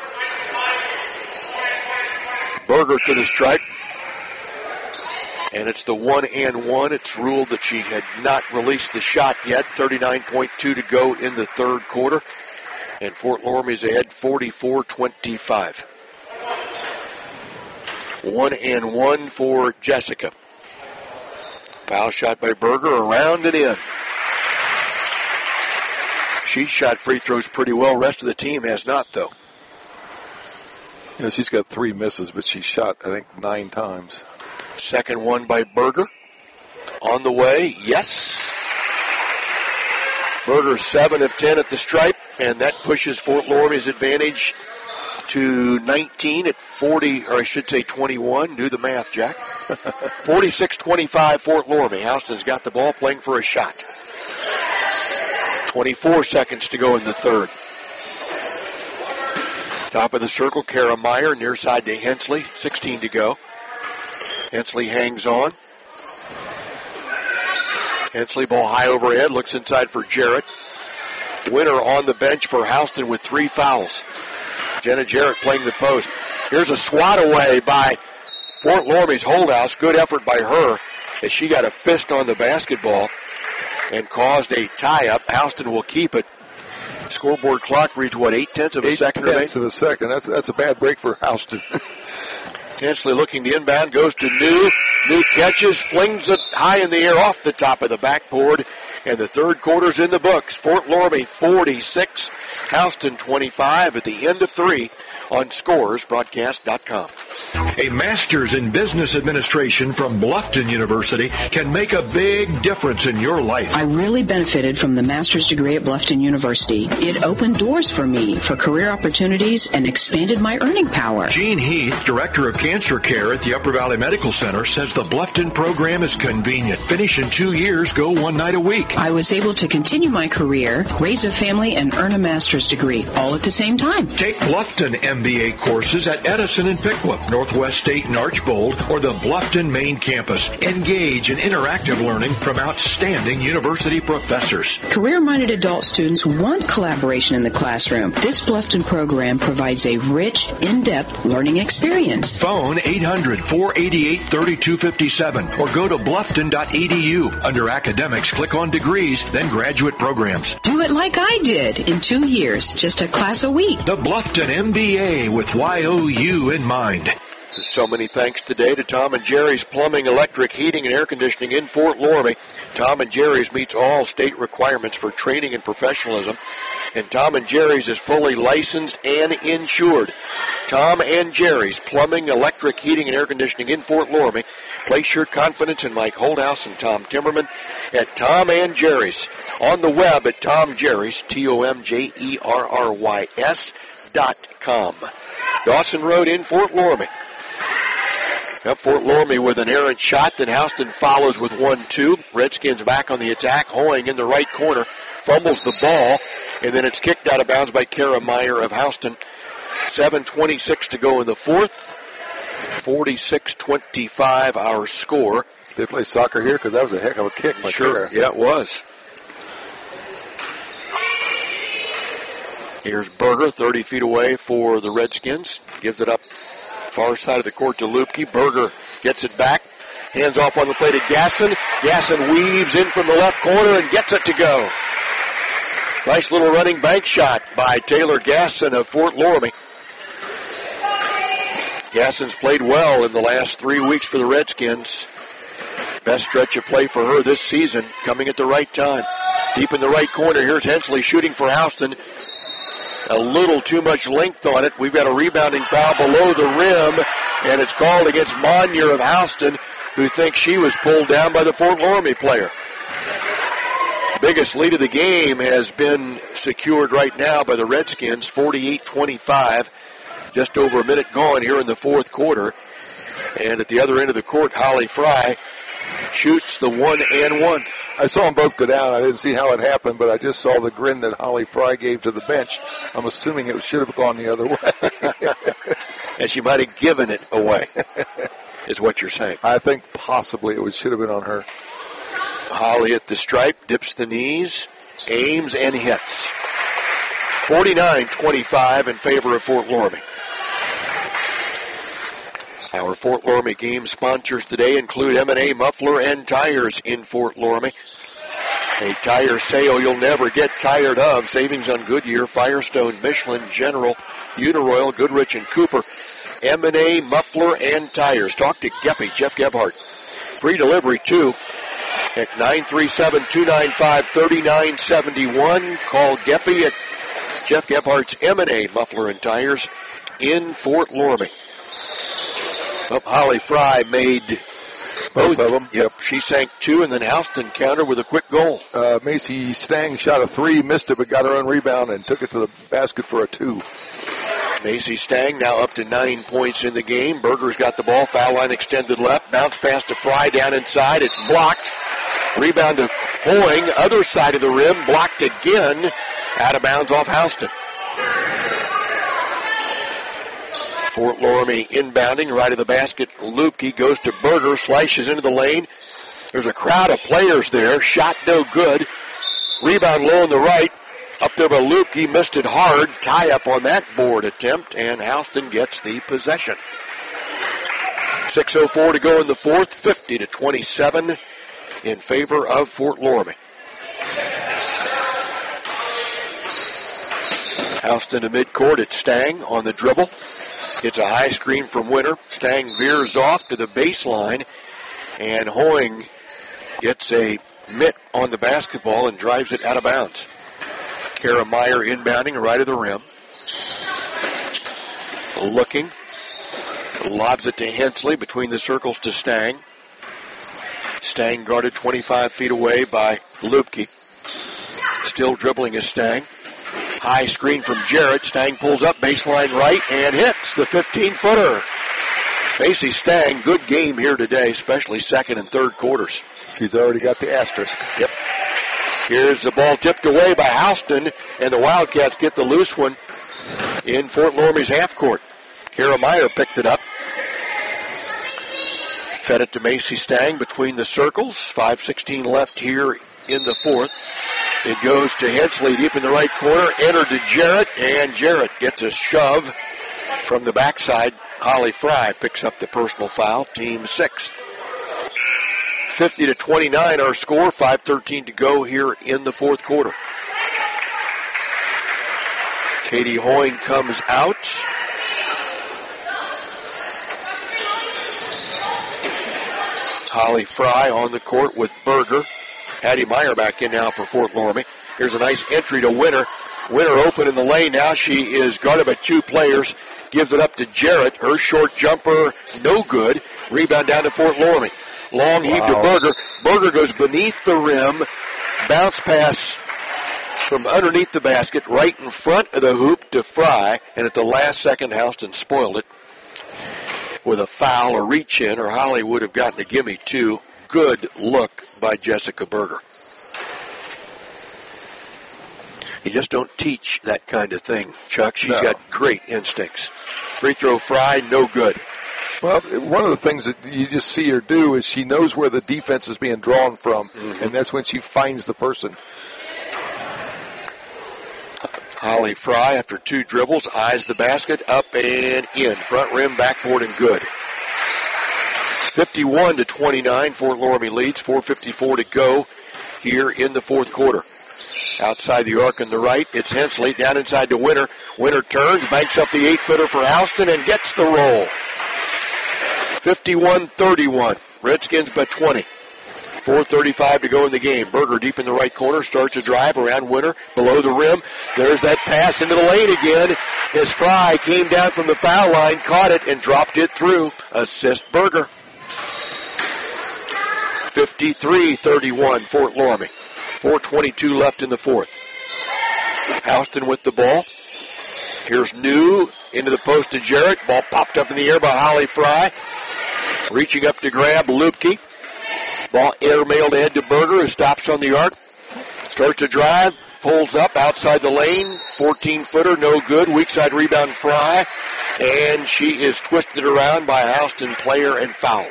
Berger to the stripe. And it's the 1-and-1. It's ruled that she had not released the shot yet. 39.2 to go in the third quarter. And Fort Loramie's ahead 44-25. 1-and-1 for Jessica. Foul shot by Berger, around and in. She shot free throws pretty well. Rest of the team has not, though. You know, she's got 3 misses, but she shot, I think, 9 times. Second one by Berger. On the way, yes. Berger 7 of 10 at the stripe, and that pushes Fort Loramie's advantage to 19 at 40, or I should say 21. Do the math, Jack. 46-25 Fort Loramie. Houston's got the ball, playing for a shot. 24 seconds to go in the third. Top of the circle, Kara Meyer, near side to Hensley. 16 to go. Hensley hangs on. Hensley, ball high overhead, looks inside for Jarrett. Winner on the bench for Houston with 3 fouls. Jenna Jarrett playing the post. Here's a swat away by Fort Loramie's Holdhouse. Good effort by her as she got a fist on the basketball and caused a tie-up. Houston will keep it. Scoreboard clock reads, 8/10 of a second? 8/10 of a second. That's a bad break for Houston. Hensley looking to inbound, goes to New. New catches, flings it high in the air off the top of the backboard. And the third quarter's in the books. Fort Loramie 46, Houston 25 at the end of 3 on ScoresBroadcast.com. A master's in business administration from Bluffton University can make a big difference in your life. I really benefited from the master's degree at Bluffton University. It opened doors for me for career opportunities and expanded my earning power. Jean Heath, Director of Cancer Care at the Upper Valley Medical Center, says the Bluffton program is convenient. Finish in 2 years, go 1 night a week. I was able to continue my career, raise a family, and earn a master's degree, all at the same time. Take Bluffton MBA courses at Edison and Pickwick, Northwest State and Archbold, or the Bluffton main campus. Engage in interactive learning from outstanding university professors. Career-minded adult students want collaboration in the classroom. This Bluffton program provides a rich, in-depth learning experience. Phone 800-488-3257 or go to bluffton.edu. Under academics, click on degrees, then graduate programs. Do it like I did in 2 years, just a class a week. The Bluffton MBA with YOU in mind. So many thanks today to Tom and Jerry's Plumbing, Electric, Heating, and Air Conditioning in Fort Loramie. Tom and Jerry's meets all state requirements for training and professionalism. And Tom and Jerry's is fully licensed and insured. Tom and Jerry's Plumbing, Electric, Heating, and Air Conditioning in Fort Loramie. Place your confidence in Mike Holdhouse and Tom Timmerman at Tom and Jerry's. On the web at TomJerrys, TomJerrys.com. Dawson Road in Fort Loramie. Up Fort Loramie with an errant shot, then Houston follows with 1-2. Redskins back on the attack. Hoying in the right corner fumbles the ball, and then it's kicked out of bounds by Kara Meyer of Houston. 7:26 to go in the fourth. 46-25 our score. They play soccer here because that was a heck of a kick by Kara. Yeah, it was. Here's Berger, 30 feet away for the Redskins. Gives it up far side of the court to Lupke. Berger gets it back. Hands off on the play to Gasson. Gasson weaves in from the left corner and gets it to go. Nice little running bank shot by Taylor Gasson of Fort Loramie. Gasson's played well in the last 3 weeks for the Redskins. Best stretch of play for her this season, coming at the right time. Deep in the right corner, here's Hensley shooting for Houston. A little too much length on it. We've got a rebounding foul below the rim, and it's called against Monyer of Houston, who thinks she was pulled down by the Fort Loramie player. Biggest lead of the game has been secured right now by the Redskins, 48-25. Just over a minute gone here in the fourth quarter. And at the other end of the court, Holly Fry shoots the 1-and-1. I saw them both go down. I didn't see how it happened, but I just saw the grin that Holly Fry gave to the bench. I'm assuming it should have gone the other way. And she might have given it away, is what you're saying. I think possibly it should have been on her. Holly at the stripe, dips the knees, aims, and hits. 49-25 in favor of Fort Loramie. Our Fort Loramie game sponsors today include M&A Muffler and Tires in Fort Loramie. A tire sale you'll never get tired of. Savings on Goodyear, Firestone, Michelin, General, Uniroyal, Goodrich, and Cooper. M&A Muffler and Tires. Talk to Geppe, Jeff Gebhardt. Free delivery, too, at 937-295-3971. Call Geppe at Jeff Gebhardt's M&A Muffler and Tires in Fort Loramie. Holly Fry made both of them. Yep, she sank two, and then Houston countered with a quick goal. Macy Stang shot a three, missed it, but got her own rebound and took it to the basket for a two. Macy Stang now up to 9 points in the game. Berger's got the ball, foul line extended left, bounce pass to Fry down inside. It's blocked. Rebound to Hoying, other side of the rim, blocked again, out of bounds off Houston. Fort Loramie inbounding, right of the basket. Lupke goes to Berger, slices into the lane. There's a crowd of players there. Shot no good. Rebound low on the right. Up there by Lupke, missed it hard. Tie up on that board attempt, and Houston gets the possession. 6:04 to go in the fourth, 50-27 in favor of Fort Loramie. Houston to midcourt, it's Stang on the dribble. It's a high screen from Winter. Stang veers off to the baseline, and Hoying gets a mitt on the basketball and drives it out of bounds. Kara Meyer inbounding right of the rim. Looking. Lobs it to Hensley between the circles to Stang. Stang guarded 25 feet away by Lupke. Still dribbling is Stang. High screen from Jarrett. Stang pulls up baseline right and hits the 15-footer. Macy Stang, good game here today, especially second and third quarters. She's already got the asterisk. Yep. Here's the ball tipped away by Houston, and the Wildcats get the loose one in Fort Loramie's half court. Kara Meyer picked it up. Fed it to Macy Stang between the circles. 5:16 left here in the fourth. It goes to Hensley deep in the right corner. Entered to Jarrett, and Jarrett gets a shove from the backside. Holly Fry picks up the personal foul, team sixth. 50-29 our score, 5:13 to go here in the fourth quarter. Katie Hoying comes out. Holly Fry on the court with Berger. Hattie Meyer back in now for Fort Loramie. Here's a nice entry to Winter. Winter open in the lane now. She is guarded by two players. Gives it up to Jarrett. Her short jumper, no good. Rebound down to Fort Loramie. Long heave to Berger. Berger goes beneath the rim. Bounce pass from underneath the basket, right in front of the hoop to Fry. And at the last second, Houston spoiled it with a foul or reach in, or Holly would have gotten a gimme two. Good look by Jessica Berger. You just don't teach that kind of thing, Chuck. She's got great instincts. Free throw Fry, no good. Well, one of the things that you just see her do is she knows where the defense is being drawn from, and that's when she finds the person. Holly Fry, after two dribbles, eyes the basket, up and in. Front rim, backboard, and good. 51-29, Fort Loramie leads. 4:54 to go here in the fourth quarter. Outside the arc on the right, it's Hensley down inside to Winter. Winter turns, banks up the 8-footer for Houston, and gets the roll. 51-31, Redskins by 20. 4:35 to go in the game. Berger deep in the right corner, starts a drive around Winter, below the rim. There's that pass into the lane again as Fry came down from the foul line, caught it, and dropped it through. Assist Berger. 53-31, Fort Loramie. 4:22 left in the fourth. Houston with the ball. Here's New into the post to Jarrett. Ball popped up in the air by Holly Fry. Reaching up to grab Lupke. Ball airmailed ahead to Berger, who stops on the arc. Starts to drive. Pulls up outside the lane. 14-footer, no good. Weak side rebound Fry. And she is twisted around by a Houston player and fouled.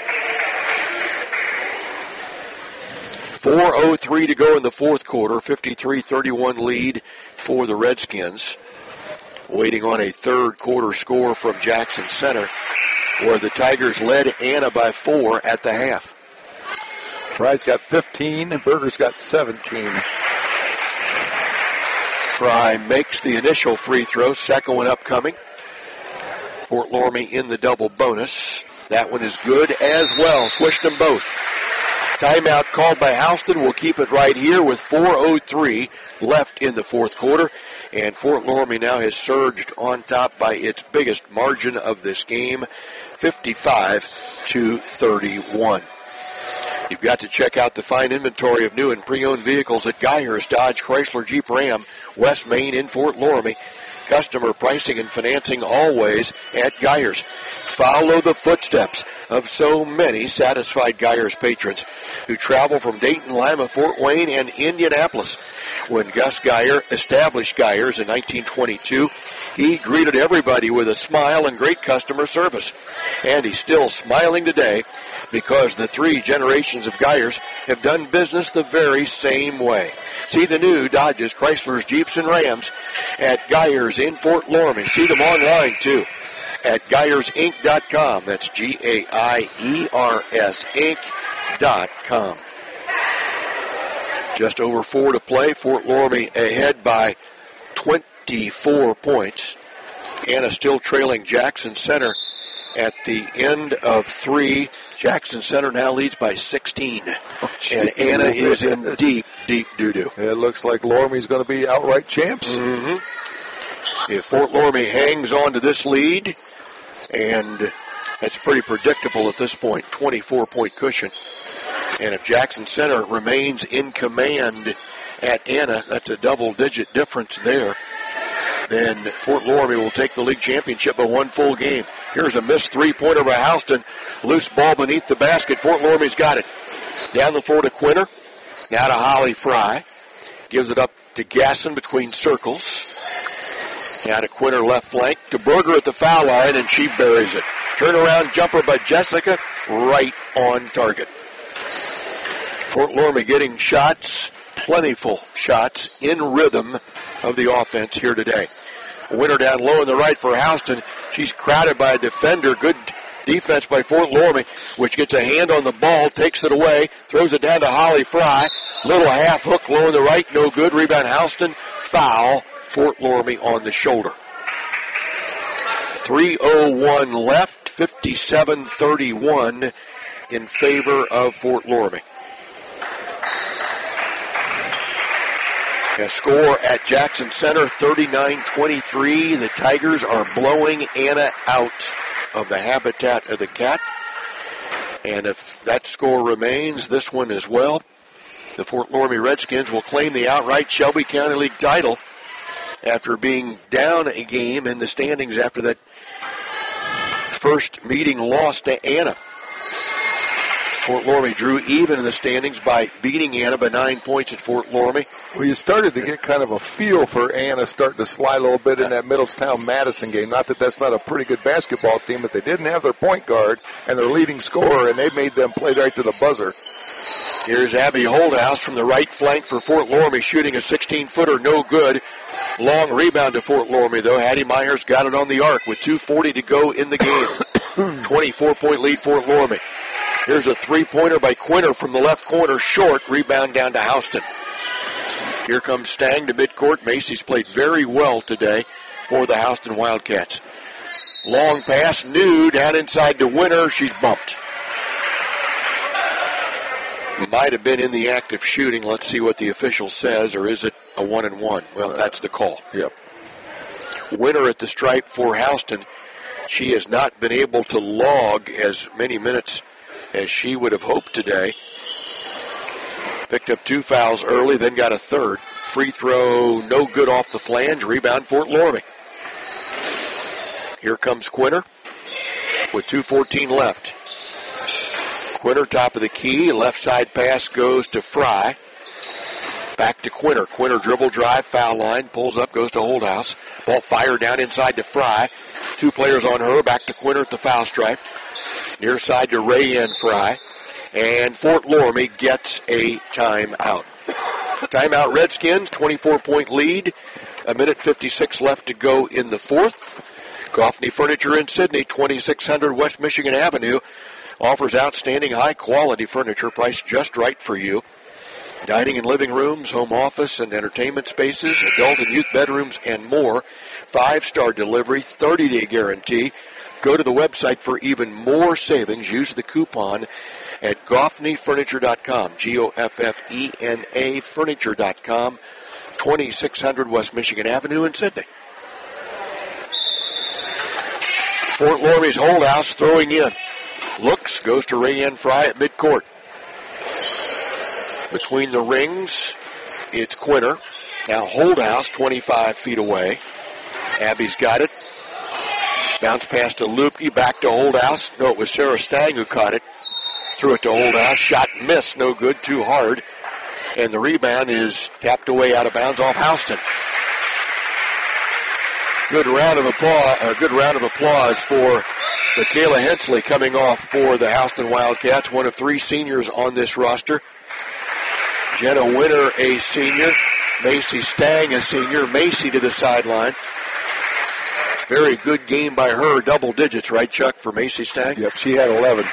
4:03 to go in the fourth quarter. 53-31 lead for the Redskins. Waiting on a third quarter score from Jackson Center, where the Tigers led Anna by 4 at the half. Fry's got 15, and Berger's got 17. Fry makes the initial free throw, second one upcoming. Fort Loramie in the double bonus. That one is good as well. Switched them both. Timeout called by Houston. We'll keep it right here with 4:03 left in the fourth quarter. And Fort Loramie now has surged on top by its biggest margin of this game, 55-31. You've got to check out the fine inventory of new and pre-owned vehicles at Geyers Dodge Chrysler Jeep Ram, West Main in Fort Loramie. Customer pricing and financing always at Geyers. Follow the footsteps of so many satisfied Geyers patrons who travel from Dayton, Lima, Fort Wayne, and Indianapolis. When Gus Geyer established Geyers in 1922, he greeted everybody with a smile and great customer service. And he's still smiling today because the 3 generations of Geyers have done business the very same way. See the new Dodges, Chryslers, Jeeps, and Rams at Geyers in Fort Loramie. See them online, too, at GeyersInc.com. That's GAIERS Inc.com. Just over 4 to play. Fort Loramie ahead by 24 points. Anna still trailing Jackson Center at the end of 3. Jackson Center now leads by 16. And Anna is in deep, deep doo-doo. It looks like Loramie's going to be outright champs. Mm-hmm. If Fort Loramie hangs on to this lead, and that's pretty predictable at this point, 24-point cushion. And if Jackson Center remains in command at Anna, that's a double-digit difference there. Then Fort Loramie will take the league championship by 1 full game. Here's a missed three-pointer by Houston. Loose ball beneath the basket. Fort Loramie's got it. Down the floor to Quinter. Now to Holly Fry. Gives it up to Gasson between circles. Now to Quinter left flank. To Berger at the foul line, and she buries it. Turnaround jumper by Jessica. Right on target. Fort Loramie getting shots. Plentiful shots in rhythm of the offense here today. Winner down low in the right for Houston. She's crowded by a defender. Good defense by Fort Loramie, which gets a hand on the ball, takes it away, throws it down to Holly Fry. Little half hook low in the right, no good. Rebound Houston. Foul. Fort Loramie on the shoulder. 3:01 left. 57-31 in favor of Fort Loramie. A score at Jackson Center, 39-23. The Tigers are blowing Anna out of the habitat of the cat. And if that score remains, this one as well, the Fort Loramie Redskins will claim the outright Shelby County League title after being down a game in the standings after that first meeting loss to Anna. Fort Loramie drew even in the standings by beating Anna by 9 points at Fort Loramie. Well, you started to get kind of a feel for Anna starting to slide a little bit in that Middletown-Madison game. Not that that's not a pretty good basketball team, but they didn't have their point guard and their leading scorer, and they made them play right to the buzzer. Here's Abby Holdhouse from the right flank for Fort Loramie, shooting a 16-footer, no good. Long rebound to Fort Loramie, though. Hattie Myers got it on the arc with 2:40 to go in the game. 24-point lead Fort Loramie. Here's a three-pointer by Quinter from the left corner, short. Rebound down to Houston. Here comes Stang to midcourt. Macy's played very well today for the Houston Wildcats. Long pass, New down inside to Winter. She's bumped. Might have been in the act of shooting. Let's see what the official says, or is it a 1-and-1? Well, that's the call. Yep. Winter at the stripe for Houston. She has not been able to log as many minutes as she would have hoped today. Picked up 2 fouls early, then got a third. Free throw, no good off the flange. Rebound, Fort Loramie. Here comes Quinter with 2:14 left. Quinter, top of the key. Left side pass goes to Fry. Back to Quinter. Quinter dribble drive, foul line, pulls up, goes to Holdhouse. Ball fired down inside to Fry. 2 players on her. Back to Quinter at the foul stripe. Near side to Rayanne Fry. And Fort Loramie gets a timeout. Timeout Redskins, 24-point lead. 1:56 left to go in the fourth. Goffney Furniture in Sidney, 2600 West Michigan Avenue. Offers outstanding high-quality furniture priced just right for you. Dining and living rooms, home office and entertainment spaces, adult and youth bedrooms, and more. 5-star delivery, 30-day guarantee. Go to the website for even more savings. Use the coupon at GoffneyFurniture.com, Goffena Furniture.com, 2600 West Michigan Avenue in Sidney. Fort Loramie's Holdhouse throwing in. Looks, goes to Rayanne Fry at midcourt. Between the rings, it's Quinter. Now Holdhouse, 25 feet away. Abby's got it. Bounce pass to Lupke, back to Holdhouse. No, it was Sarah Stang who caught it. Threw it to Holdhouse. Shot missed, no good, too hard. And the rebound is tapped away out of bounds off Houston. Good round of applause for Michaela Hensley coming off for the Houston Wildcats, one of 3 seniors on this roster. Jenna Winter, a senior. Macy Stang, a senior. Macy to the sideline. Very good game by her. Double digits, right, Chuck, for Macy Stang? Yep, she had 11.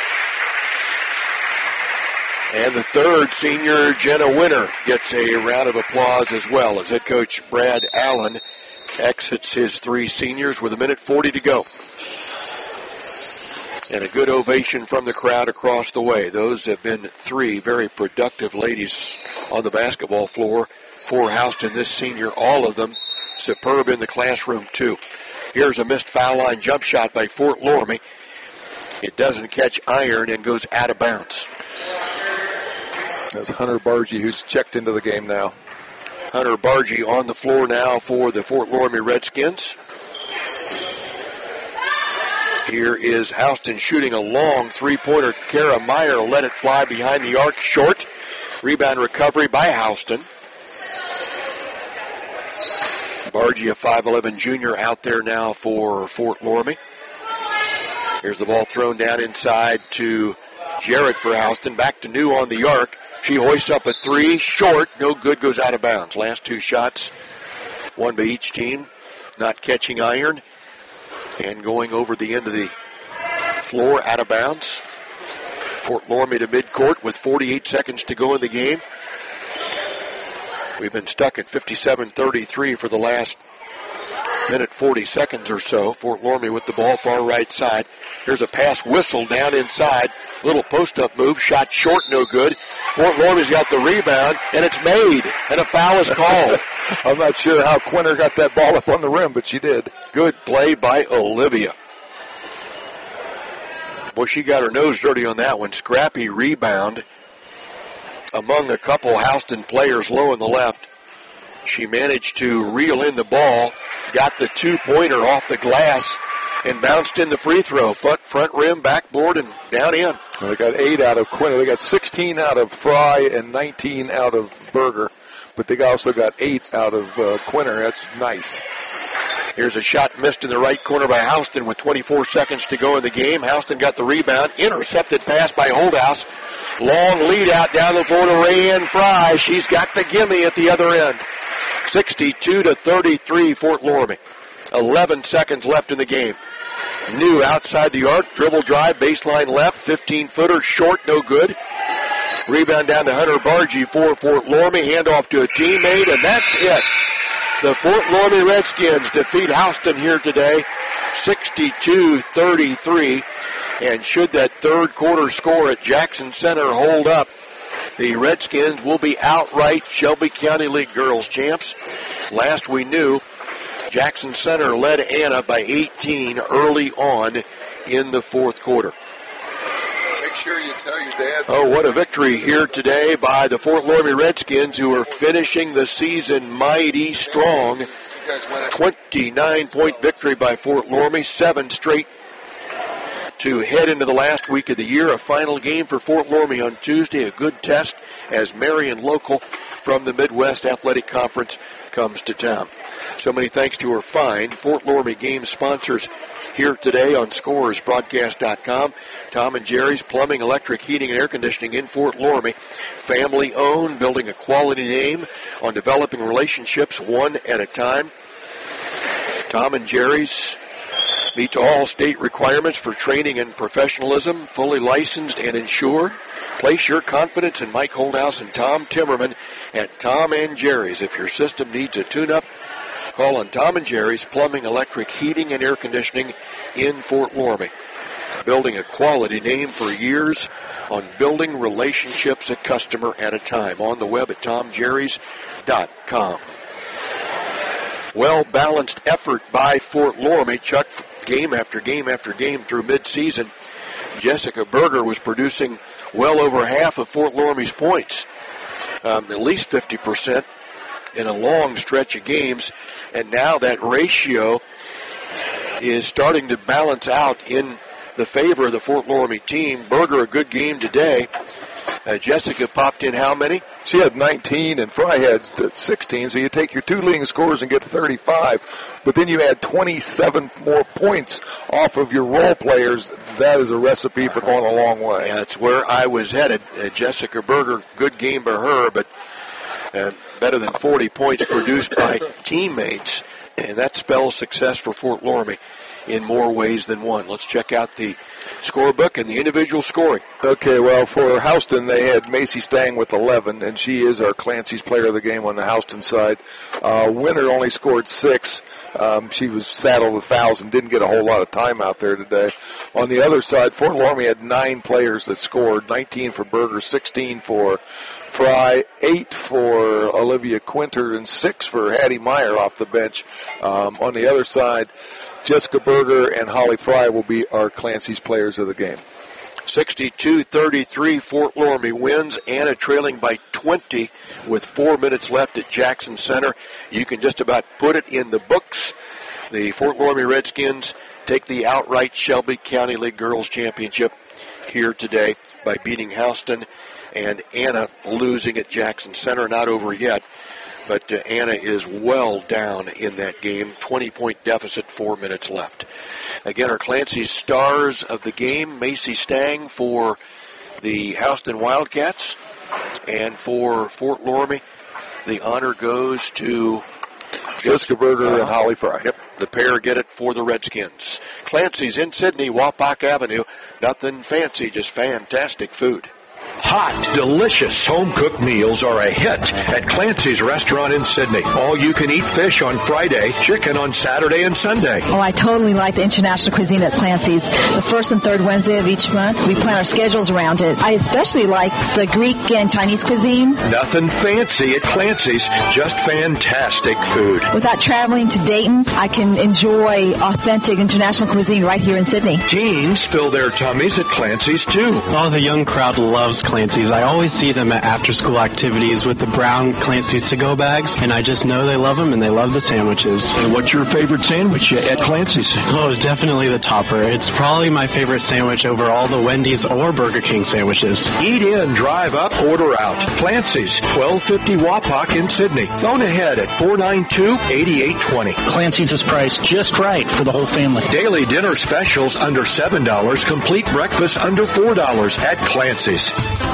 And the third senior, Jenna Winter, gets a round of applause as well as head coach Brad Allen exits his 3 seniors with 1:40 to go. And a good ovation from the crowd across the way. Those have been 3 very productive ladies on the basketball floor for Houston this senior. All of them superb in the classroom, too. Here's a missed foul line jump shot by Fort Loramie. It doesn't catch iron and goes out of bounds. That's Hunter Bargy, who's checked into the game now. Hunter Bargy on the floor now for the Fort Loramie Redskins. Here is Houston shooting a long 3-pointer. Kara Meyer let it fly behind the arc, short. Rebound recovery by Houston. Bargy, a 5'11 junior, out there now for Fort Loramie. Here's the ball thrown down inside to Jarrett for Houston. Back to New on the arc. She hoists up a 3, short, no good, goes out of bounds. Last 2 shots, one by each team, not catching iron. And going over the end of the floor, out of bounds. Fort Loramie to midcourt with 48 seconds to go in the game. We've been stuck at 57-33 for the last 1:40 seconds or so. Fort Loramie with the ball, far right side. Here's a pass whistle down inside. Little post-up move, shot short, no good. Fort Loramie's got the rebound, and it's made, and a foul is called. I'm not sure how Quinter got that ball up on the rim, but she did. Good play by Olivia. Boy, she got her nose dirty on that one. Scrappy rebound among a couple Houston players low on the left. She managed to reel in the ball, got the 2-pointer off the glass, and bounced in the free throw. Front rim, backboard, and down in. Well, they got 8 out of Quinter. They got 16 out of Fry and 19 out of Berger. But they also got 8 out of Quinter. That's nice. Here's a shot missed in the right corner by Houston with 24 seconds to go in the game. Houston got the rebound. Intercepted pass by Holdhouse. Long lead out down the floor to Rayanne Fry. She's got the gimme at the other end. 62-33 Fort Loramie. 11 seconds left in the game. New outside the arc. Dribble drive. Baseline left. 15-footer. Short. No good. Rebound down to Hunter Bargy for Fort Loramie. Handoff to a teammate, and that's it. The Fort Loramie Redskins defeat Houston here today, 62-33. And should that third quarter score at Jackson Center hold up, the Redskins will be outright Shelby County League Girls champs. Last we knew, Jackson Center led Anna by 18 early on in the fourth quarter. Make sure you tell your dad. Oh, what a victory here today by the Fort Loramie Redskins, who are finishing the season mighty strong. 29-point victory by Fort Loramie, 7 straight to head into the last week of the year. A final game for Fort Loramie on Tuesday, a good test as Marion Local from the Midwest Athletic Conference comes to town. So many thanks to our fine Fort Loramie game sponsors here today on ScorersBroadcast.com. Tom and Jerry's Plumbing, Electric, Heating, and Air Conditioning in Fort Loramie. Family owned, building a quality name on developing relationships one at a time. Tom and Jerry's meets all state requirements for training and professionalism, fully licensed and insured. Place your confidence in Mike Holdhouse and Tom Timmerman at Tom and Jerry's. If your system needs a tune-up, call on Tom and Jerry's Plumbing, Electric, Heating, and Air Conditioning in Fort Loramie. Building a quality name for years on building relationships a customer at a time. On the web at tomjerrys.com. Well-balanced effort by Fort Loramie. Chuck, game after game after game through midseason. Jessica Berger was producing well over half of Fort Loramie's points, at least 50% in a long stretch of games, and now that ratio is starting to balance out in the favor of the Fort Loramie team. Berger, a good game today. Jessica popped in how many? She had 19 and Fry had 16, so you take your two leading scorers and get 35, but then you add 27 more points off of your role players. That is a recipe for going a long way. Yeah, that's where I was headed. Jessica Berger, good game by her, but better than 40 points produced by teammates, and that spells success for Fort Loramie in more ways than one. Let's check out the scorebook and the individual scoring. Okay, well, for Houston, they had Macy Stang with 11, and she is our Clancy's player of the game on the Houston side. Winter only scored 6. She was saddled with fouls and didn't get a whole lot of time out there today. On the other side, Fort Loramie had 9 players that scored, 19 for Berger, 16 for Fry, 8 for Olivia Quinter, and 6 for Hattie Meyer off the bench. On the other side, Jessica Berger and Holly Fry will be our Clancy's players of the game. 62-33, Fort Loramie wins. Anna trailing by 20 with 4 minutes left at Jackson Center. You can just about put it in the books. The Fort Loramie Redskins take the outright Shelby County League Girls Championship here today by beating Houston, and Anna losing at Jackson Center. Not over yet, but Anna is well down in that game. 20-point deficit, 4 minutes left. Again, our Clancy's stars of the game, Macy Stang for the Houston Wildcats, and for Fort Loramie, the honor goes to Jessica Berger and Holly Fry. Yep, the pair get it for the Redskins. Clancy's in Sydney, Wapak Avenue. Nothing fancy, just fantastic food. Hot, delicious home-cooked meals are a hit at Clancy's Restaurant in Sydney. All-you-can-eat fish on Friday, chicken on Saturday and Sunday. Oh, I totally like the international cuisine at Clancy's. The first and third Wednesday of each month, we plan our schedules around it. I especially like the Greek and Chinese cuisine. Nothing fancy at Clancy's, just fantastic food. Without traveling to Dayton, I can enjoy authentic international cuisine right here in Sydney. Teens fill their tummies at Clancy's, too. Oh, the young crowd loves Clancy's. I always see them at after-school activities with the brown Clancy's to-go bags, and I just know they love them and they love the sandwiches. And what's your favorite sandwich at Clancy's? Oh, definitely the topper. It's probably my favorite sandwich over all the Wendy's or Burger King sandwiches. Eat in, drive up, order out. Clancy's, 1250 Wapak in Sydney. Phone ahead at 492-8820. Clancy's is priced just right for the whole family. Daily dinner specials under $7, complete breakfast under $4 at Clancy's.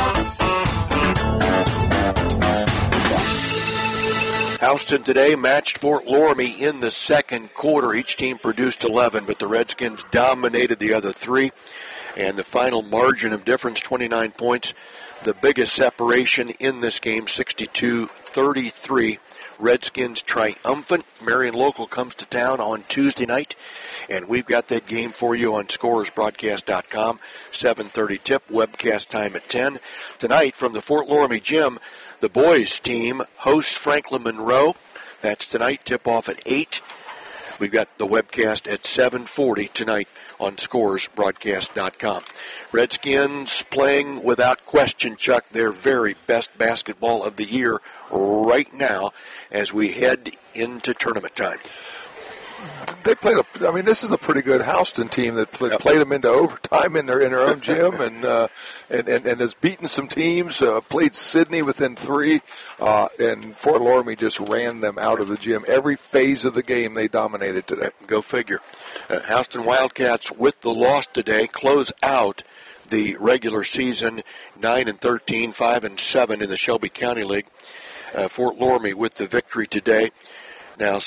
Houston today matched Fort Loramie in the second quarter. Each team produced 11, but the Redskins dominated the other 3. And the final margin of difference, 29 points. The biggest separation in this game, 62-33. Redskins triumphant. Marion Local comes to town on Tuesday night, and we've got that game for you on ScorersBroadcast.com. 7:30 tip, webcast time at 10. Tonight from the Fort Loramie Gym, the boys team hosts Franklin Monroe. That's tonight, tip-off at 8. We've got the webcast at 7:40 tonight on scoresbroadcast.com. Redskins playing without question, Chuck, their very best basketball of the year right now as we head into tournament time. They played this is a pretty good Houston team that played them into overtime in their own gym and has beaten some teams, played Sydney within 3, and Fort Loramie just ran them out of the gym. Every phase of the game they dominated today. Go figure. Houston Wildcats with the loss today close out the regular season 9-13, 5-7 in the Shelby County League. Fort Loramie with the victory today. Now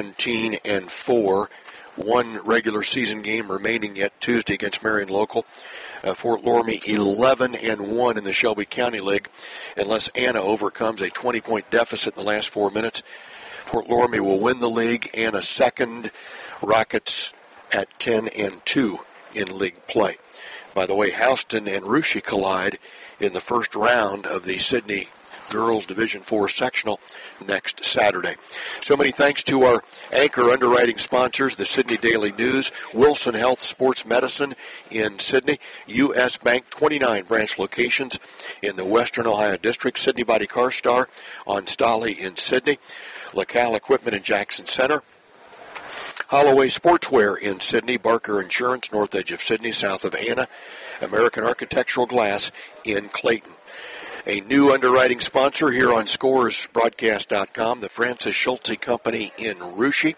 17-4, one regular season game remaining yet Tuesday against Marion Local. Fort Loramie 11-1 in the Shelby County League, unless Anna overcomes a 20-point deficit in the last 4 minutes. Fort Loramie will win the league and a second. Rockets at 10-2 in league play. By the way, Houston and Russia collide in the first round of the Sydney Girls Division IV Sectional next Saturday. So many thanks to our anchor underwriting sponsors, the Sydney Daily News, Wilson Health Sports Medicine in Sydney, U.S. Bank, 29 branch locations in the Western Ohio District, Sydney Body Car Star on Stolly in Sydney, LaCal Equipment in Jackson Center, Holloway Sportswear in Sydney, Barker Insurance, north edge of Sydney, south of Anna, American Architectural Glass in Clayton. A new underwriting sponsor here on ScoresBroadcast.com, the Francis Schultze Company in Russia,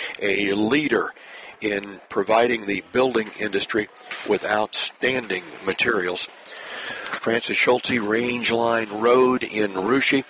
a leader in providing the building industry with outstanding materials. Francis Schultze Range Line Road in Russia,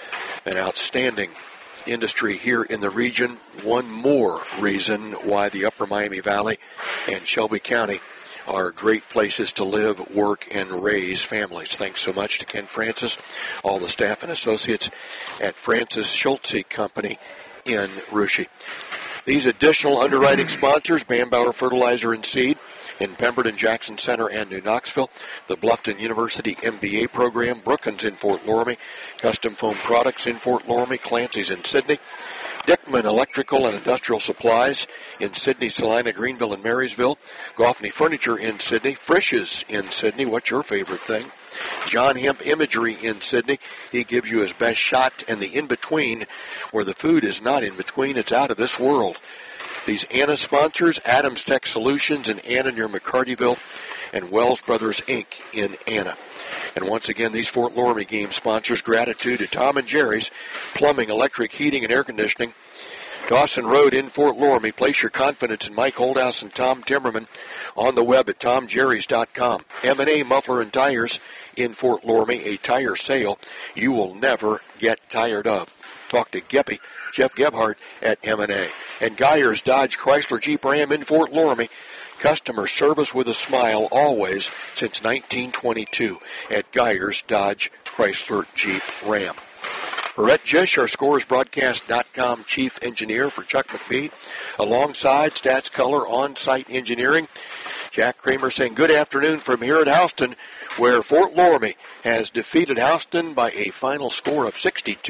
an outstanding industry here in the region. One more reason why the Upper Miami Valley and Shelby County are great places to live, work, and raise families. Thanks so much to Ken Francis, all the staff and associates at Francis Schultze Company in Russia. These additional underwriting sponsors, Bambauer Fertilizer and Seed in Pemberton, Jackson Center, and New Knoxville, the Bluffton University MBA program, Brookins in Fort Loramie, Custom Foam Products in Fort Loramie, Clancy's in Sydney, Dickman Electrical and Industrial Supplies in Sydney, Salina, Greenville, and Marysville. Goffney Furniture in Sydney. Frisch's in Sydney. What's your favorite thing? John Hemp Imagery in Sydney. He gives you his best shot. And the in-between, where the food is not in between, it's out of this world. These Anna sponsors, Adams Tech Solutions in Anna near McCartyville, and Wells Brothers, Inc. in Anna. And once again, these Fort Loramie game sponsors, gratitude to Tom and Jerry's Plumbing, Electric, Heating, and Air Conditioning. Dawson Road in Fort Loramie. Place your confidence in Mike Holdhouse and Tom Timmerman on the web at tomjerrys.com. M&A Muffler and Tires in Fort Loramie, a tire sale you will never get tired of. Talk to Geppy, Jeff Gebhardt at M&A. And Geyer's Dodge Chrysler Jeep Ram in Fort Loramie. Customer service with a smile always since 1922 at Geyer's Dodge Chrysler Jeep Ram. Brett Jish, our ScoresBroadcast.com chief engineer for Chuck McBee, alongside Stats Color On-Site Engineering. Jack Kramer saying good afternoon from here at Houston, where Fort Loramie has defeated Houston by a final score of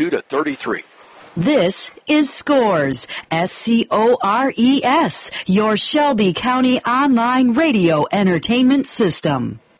62-33. This is Scores, S-C-O-R-E-S, your Shelby County online radio entertainment system.